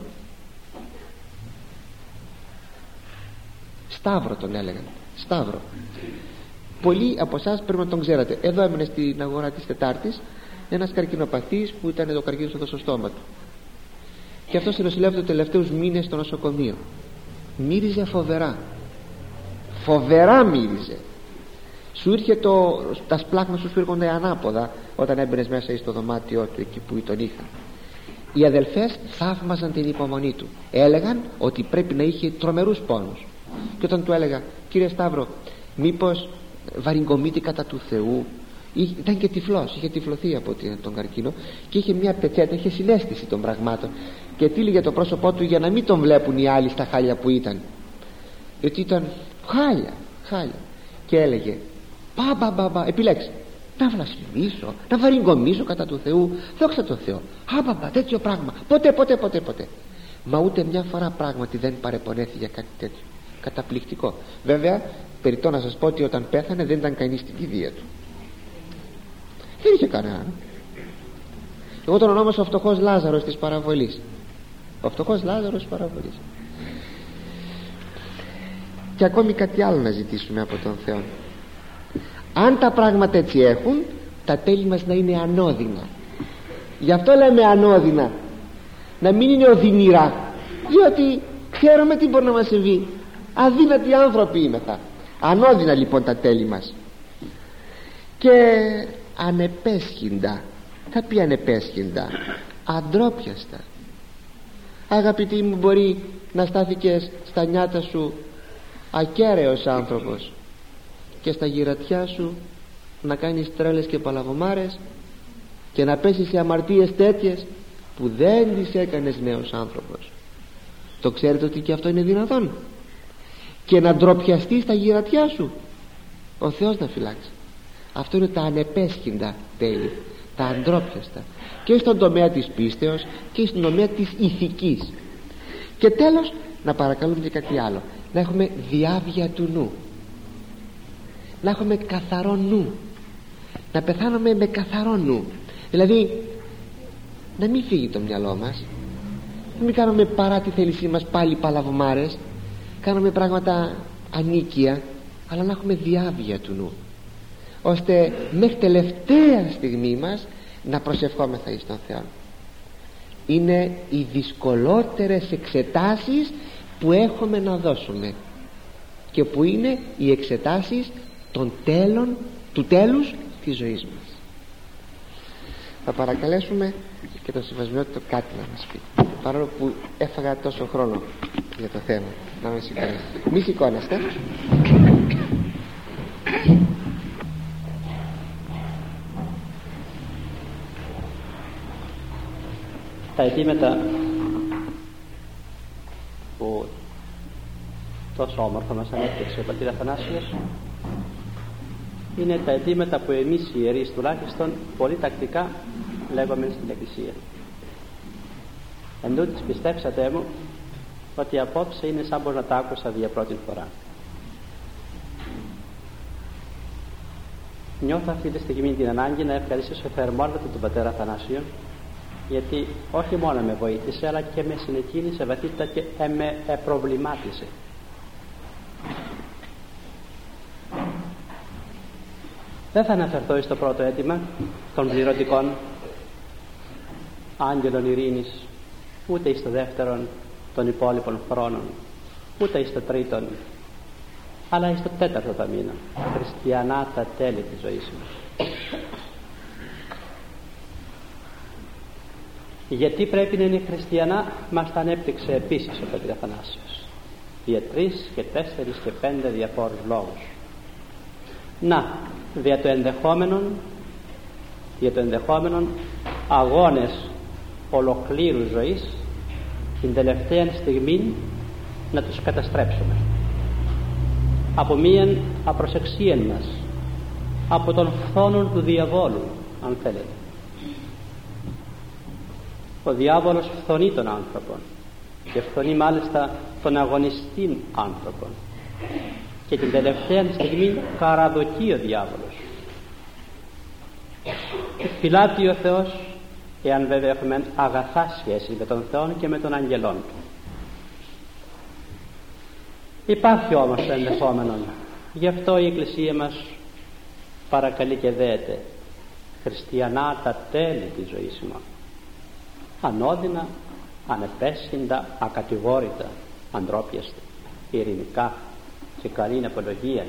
Σταύρο τον έλεγαν, Σταύρο. Πολλοί από εσάς πρέπει να τον ξέρατε. Εδώ έμενε στην αγορά της Τετάρτης ένας καρκινοπαθής που ήταν το καρκίνο στο δοσοστόμα του, και αυτός νοσηλεύεται τους τελευταίους μήνες στο νοσοκομείο. Μύριζε φοβερά, φοβερά μύριζε. Σου ήρχε το, τα σπλάχνα σου σου έρχονται ανάποδα όταν έμπαινες μέσα στο δωμάτιό του, εκεί που τον είχαν. Οι αδελφές θαύμαζαν την υπομονή του, έλεγαν ότι πρέπει να είχε τρομερούς πόνους. Και όταν του έλεγα, κύριε Σταύρο, μήπως βαριγκομείται κατά του Θεού? Ήταν και τυφλός, είχε τυφλωθεί από τον καρκίνο και είχε μια πετσέτα, είχε συναίσθηση των πραγμάτων, και τύλιγε το πρόσωπό του για να μην τον βλέπουν οι άλλοι στα χάλια που ήταν, γιατί ήταν χάλια, χάλια. Και έλεγε, πα πα πα, πα επιλέξει, να βλασφημίσω, να βαριγκομίσω κατά του Θεού, δόξα τω Θεώ, άπαπα, τέτοιο πράγμα, ποτέ ποτέ ποτέ ποτέ. Μα ούτε μια φορά πράγματι δεν παρεπονέθη για κάτι τέτοιο. Καταπληκτικό. Βέβαια, περιττό να σας πω ότι όταν πέθανε δεν ήταν κανείς στην κηδεία του, δεν είχε κανέναν. Εγώ τον ονόμασα ο φτωχός Λάζαρος της παραβολής. Ο φτωχός Λάζαρος της παραβολής. Και ακόμη κάτι άλλο να ζητήσουμε από τον Θεό. Αν τα πράγματα έτσι έχουν, τα τέλη μας να είναι ανώδυνα. Γι' αυτό λέμε ανώδυνα, να μην είναι οδυνηρά, διότι ξέρουμε τι μπορεί να μας συμβεί. Αδύνατοι άνθρωποι είμεθα. Ανώδυνα λοιπόν τα τέλη μας. Και ανεπέσχυντα. Θα πει ανεπέσχυντα, αντρόπιαστα. Αγαπητοί μου, μπορεί να στάθηκες στα νιάτα σου ακέραιος άνθρωπος και στα γυρατιά σου να κάνεις τρέλες και παλαβομάρες και να πέσεις σε αμαρτίες τέτοιες που δεν τις έκανες νέος άνθρωπος. Το ξέρετε ότι και αυτό είναι δυνατόν? Και να ντροπιαστείς στα γυρατιά σου, ο Θεός να φυλάξει. Αυτό είναι τα ανεπέσχυντα τέλη, τα αντρόπιαστα, και στον τομέα της πίστεως και στον τομέα της ηθικής. Και τέλος, να παρακαλούμε και κάτι άλλο, να έχουμε διάβια του νου, να έχουμε καθαρό νου, να πεθάνουμε με καθαρό νου. Δηλαδή να μην φύγει το μυαλό μας, να μην κάνουμε παρά τη θέλησή μας πάλι παλαβομάρες, κάνουμε πράγματα ανίκια, αλλά να έχουμε διάβια του νου, ώστε μέχρι τελευταία στιγμή μας να προσευχόμεθα εις τον Θεό. Είναι οι δυσκολότερες εξετάσεις που έχουμε να δώσουμε, και που είναι οι εξετάσεις των τέλων, του τέλους της ζωής μας. Θα παρακαλέσουμε και τον Συμβασμιότητα κάτι να μας πει, παρόλο που έφαγα τόσο χρόνο για το θέμα. Να με σηκώνετε. Μη σηκώνεστε. Τα αιτήματα που τόσο όμορφα μας ανέπτυξε ο πατήρ Αθανάσιος είναι τα αιτήματα που εμείς οι ιερείς τουλάχιστον πολύ τακτικά λέγουμε στην Εκκλησία. Εν τούτης πιστέψατε μου ότι απόψε είναι σαν πως να τα άκουσα για πρώτη φορά. Νιώθω αυτή τη στιγμή την ανάγκη να ευχαριστήσω θερμότατα τον πατέρα Αθανάσιο, γιατί όχι μόνο με βοήθησε αλλά και με συνεκίνησε βαθύτατα και ε, με ε, προβλημάτισε. Δεν θα αναφερθώ στο πρώτο αίτημα των πληρωτικών άγγελων ειρήνης, ούτε στο δεύτερον των υπόλοιπων χρόνων, ούτε στο τρίτον, αλλά στο τέταρτο ταμείο, χριστιανά τα τέλη της ζωής μας. Γιατί πρέπει να είναι χριστιανά, μας τα ανέπτυξε επίσης ο πατήρ Αθανάσιος για τρεις και τέσσερις και πέντε διαφόρους λόγους. Να, δια το ενδεχόμενο για το ενδεχόμενο αγώνες ολοκλήρου ζωής την τελευταία στιγμή να τους καταστρέψουμε από μίαν απροσεξία μας, από τον φθόνο του διαβόλου, αν θέλετε. Ο διάβολος φθονεί τον άνθρωπο και φθονεί μάλιστα τον αγωνιστή άνθρωπο και την τελευταία στιγμή καραδοκεί ο διάβολος. Φυλάττει ο Θεός, εάν βέβαια έχουμε αγαθά σχέση με τον Θεό και με τον αγγελόν του. Υπάρχει όμως το ενδεχόμενο, γι' αυτό η Εκκλησία μας παρακαλεί και δέεται χριστιανά τα τέλη της ζωής μας, ανώδυνα, ανεπέσχυντα, ακατηγόρητα, αντρόπιαστα, ειρηνικά, σε καλή απολογία.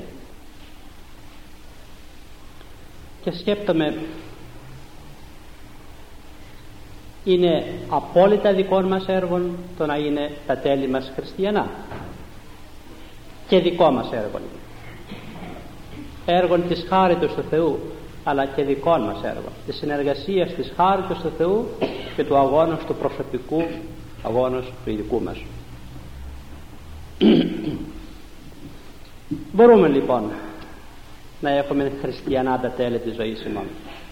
Και σκέπτομαι, είναι απόλυτα δικών μας έργων το να είναι τα τέλη μας χριστιανά, και δικό μας έργο είναι έργων της χάριτος του Θεού, αλλά και δικών μας έργων, της συνεργασίας της χάριτος του Θεού και του αγώνος του προσωπικού, αγώνος του ειδικού μας. Μπορούμε λοιπόν να έχουμε χριστιανά τα τέλη της ζωής ημών.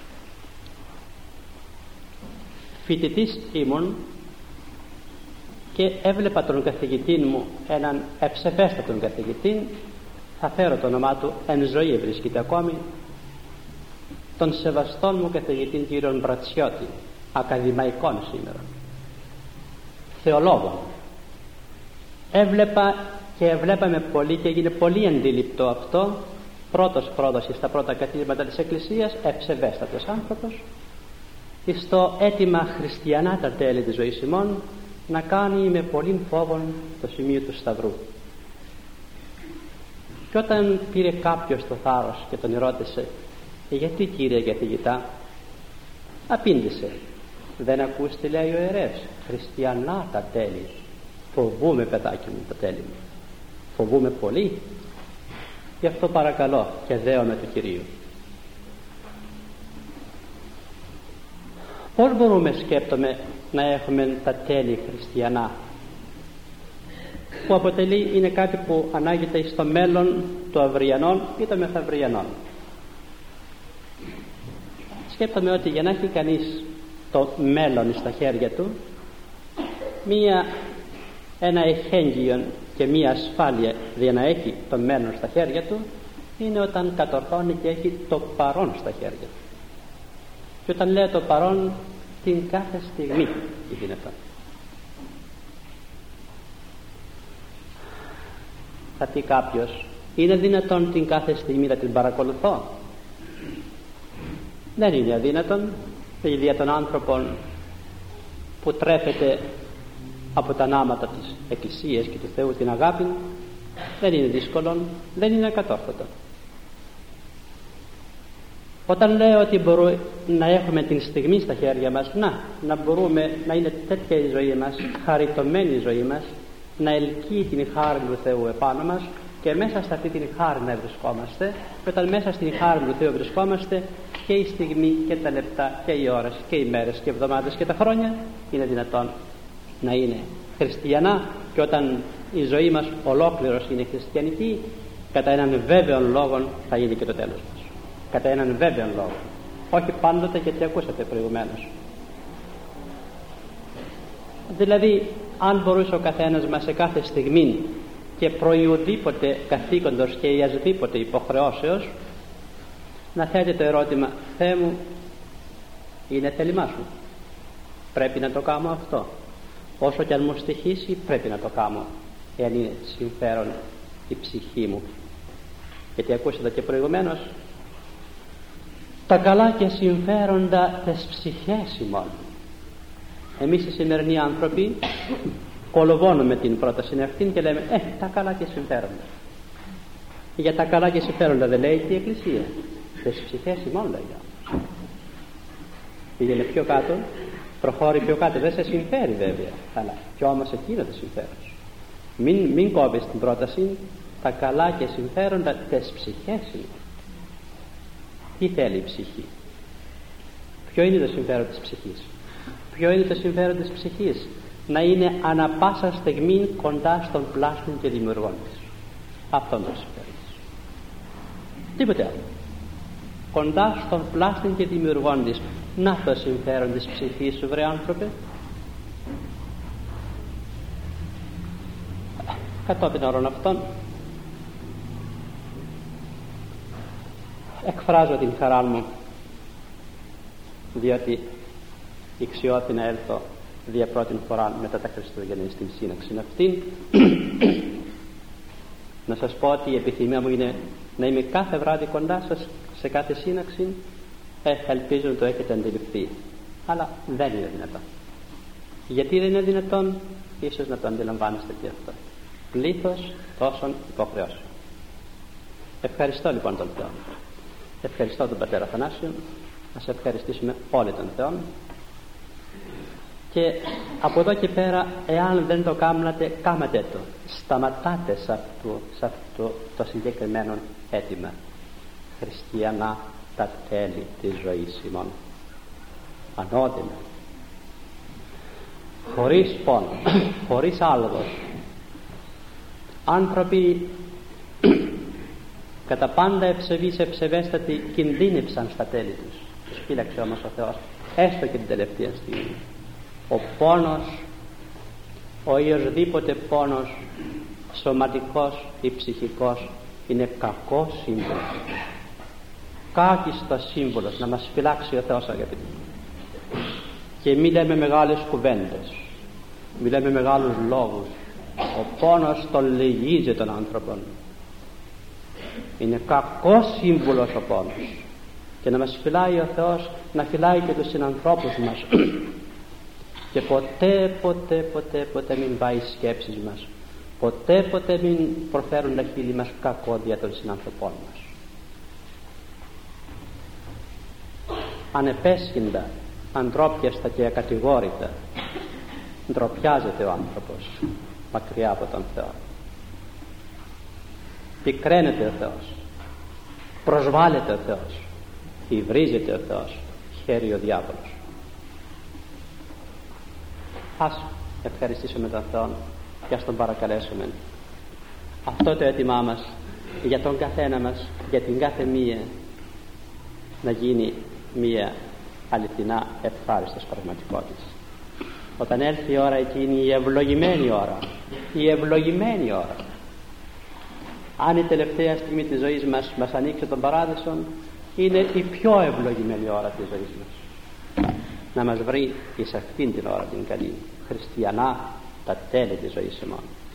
Φοιτητής ήμουν και έβλεπα τον καθηγητή μου, έναν εψευέστατον καθηγητή, θα φέρω το όνομά του, εν ζωή βρίσκεται ακόμη, τον σεβαστόν μου καθηγητή κύριον Μπρατσιώτη, ακαδημαϊκόν σήμερα, θεολόγων. Έβλεπα και έβλεπαμε πολύ και έγινε πολύ αντιληπτό αυτό, πρώτος πρώτος στα πρώτα καθηγήματα της Εκκλησίας, εψευέστατος άνθρωπος, στο αίτημα χριστιανά τα τέλη της ζωής ημών να κάνει με πολύ φόβον το σημείο του Σταυρού. Και όταν πήρε κάποιος το θάρρος και τον ρώτησε, γιατί κύριε καθηγητά, απήντησε, δεν ακούς τι λέει ο ιερεύς, χριστιανά τα τέλη. Φοβούμαι παιδάκι μου τα τέλη μου, φοβούμαι πολύ, γι' αυτό παρακαλώ και δέομαι του Κυρίου. Πώς μπορούμε, σκέπτομαι, να έχουμε τα τέλη χριστιανά, που αποτελεί, είναι κάτι που ανάγεται στο μέλλον του αυριανών ή των μεθαυριανών. Σκέπτομαι ότι για να έχει κανείς το μέλλον στα χέρια του, μία, ένα εχέγγυο και μία ασφάλεια για να έχει το μέλλον στα χέρια του είναι όταν κατορθώνει και έχει το παρόν στα χέρια του. Και όταν λέω το παρόν, την κάθε στιγμή είναι αυτό. Θα πει κάποιος, είναι δυνατόν την κάθε στιγμή να την παρακολουθώ? Δεν είναι αδύνατον, για τον άνθρωπο που τρέφεται από τα νάματα της Εκκλησίας και του Θεού την αγάπη, δεν είναι δύσκολο, δεν είναι ακατόρθωτο. Όταν λέω ότι μπορούμε να έχουμε την στιγμή στα χέρια μας, να, να μπορούμε να είναι τέτοια η ζωή μας, χαριτωμένη η ζωή μας, να ελκύει την χάρη του Θεού επάνω μας και μέσα σε αυτή την χάρη να βρισκόμαστε, και όταν μέσα στην χάρη του Θεού βρισκόμαστε, και η στιγμή και τα λεπτά και οι ώρες και οι μέρες και οι εβδομάδες και τα χρόνια είναι δυνατόν να είναι Χριστιανά, και όταν η ζωή μας ολόκληρος είναι χριστιανική, κατά έναν βέβαιο λόγο θα γίνει και το τέλος μας. Κατά έναν βέβαιο λόγο. Όχι πάντοτε, γιατί ακούσατε προηγουμένως. Δηλαδή, αν μπορούσε ο καθένας μας σε κάθε στιγμή και προϊοδήποτε καθήκοντος και ιασδήποτε υποχρεώσεως να θέτει το ερώτημα: Θεέ μου, είναι θέλημά σου, πρέπει να το κάνω αυτό, όσο και αν μου στοιχήσει πρέπει να το κάνω, εάν είναι συμφέρον η ψυχή μου. Γιατί ακούσατε και προηγουμένως, τα καλά και συμφέροντα τες ψυχές ημών. Εμείς οι σημερινοί άνθρωποι κολοβώνουμε την πρόταση αυτήν και λέμε ε, τα καλά και συμφέροντα. Για τα καλά και συμφέροντα δεν λέει και η Εκκλησία, τες ψυχές ημών λέγει. Πήγαινε πιο κάτω, προχώρη πιο κάτω, δεν σε συμφέρει βέβαια, αλλά κι όμως εκείνο το συμφέρον. Μην, μην κόβεις την πρόταση, τα καλά και συμφέροντα τες ψυχές ημών. Τι θέλει η ψυχή? Ποιο είναι το συμφέρον της ψυχής? Ποιο είναι το συμφέρον της ψυχής? Να είναι ανα πάσα στιγμή κοντά στον πλάστον και δημιουργών της. Αυτό είναι το συμφέρον της. Τίποτε άλλο. Κοντά στον πλάστον και δημιουργών της. Να το συμφέρον της ψυχής σου, βρε άνθρωπε. Κατόπιν όρων αυτών εκφράζω την χαρά μου, διότι ηξιώθη να έλθω δια πρώτην φορά μετά τα Χριστούγεννα στην σύναξη αυτήν. Να σας πω ότι η επιθυμία μου είναι να είμαι κάθε βράδυ κοντά σας σε κάθε σύναξη. ε, ελπίζω να το έχετε αντιληφθεί, αλλά δεν είναι δυνατόν. Γιατί δεν είναι δυνατόν? Ίσως να το αντιλαμβάνεστε και αυτό. Πλήθος τόσων υποχρεώσεων. Ευχαριστώ λοιπόν τον Θεό. Ευχαριστώ τον Πατέρα Αθανάσιο. Να σε ευχαριστήσουμε όλοι τον Θεό. Και από εδώ και πέρα, εάν δεν το κάμνατε, κάματε το. Σταματάτε σε αυτό, σε αυτό το συγκεκριμένο αίτημα. Χριστιανά τα τέλη της ζωής ημών. Ανώδυνα. Χωρίς πόνο, χωρίς άλγος. Άνθρωποι κατά πάντα ευσεβείς, ευσεβέστατοι, κινδύνευσαν στα τέλη τους. Τους φύλαξε όμως ο Θεός, έστω και την τελευταία στιγμή. Ο πόνος, ο οποιοσδήποτε πόνος, σωματικός ή ψυχικός, είναι κακό σύμβολο. Κάκιστο σύμβολος να μας φυλάξει ο Θεός, αγαπητοί. Και μη λέμε μεγάλες κουβέντες, μη λέμε μεγάλους λόγους. Ο πόνος τον λυγίζει τον άνθρωπον. Είναι κακό σύμβολος ο πόνος. Και να μας φυλάει ο Θεός, να φυλάει και τους συνανθρώπους μας. Και ποτέ, ποτέ, ποτέ, ποτέ μην πάει οι σκέψεις μας. Ποτέ, ποτέ μην προφέρουν τα χείλη μας κακό δια των συνανθρωπών μας. Ανεπέσχυντα, αντρόπιαστα και ακατηγόρητα, ντροπιάζεται ο άνθρωπος μακριά από τον Θεό. Πικραίνεται ο Θεός, προσβάλλεται ο Θεός, υβρίζεται ο Θεός, χαίρει ο διάβολος. Ας ευχαριστήσουμε τον Θεό και ας τον παρακαλέσουμε αυτό το αίτημά μας για τον καθένα μας, για την κάθε μία, να γίνει μία αληθινά ευχάριστος πραγματικότητας. Όταν έρθει η ώρα εκείνη, η ευλογημένη ώρα, η ευλογημένη ώρα, αν η τελευταία στιγμή της ζωής μας μας ανοίξει τον παράδεισο, είναι η πιο ευλογημένη ώρα της ζωής μας. Να μας βρει εις αυτήν την ώρα την καλή. Χριστιανά τα τέλη της ζωής ημών.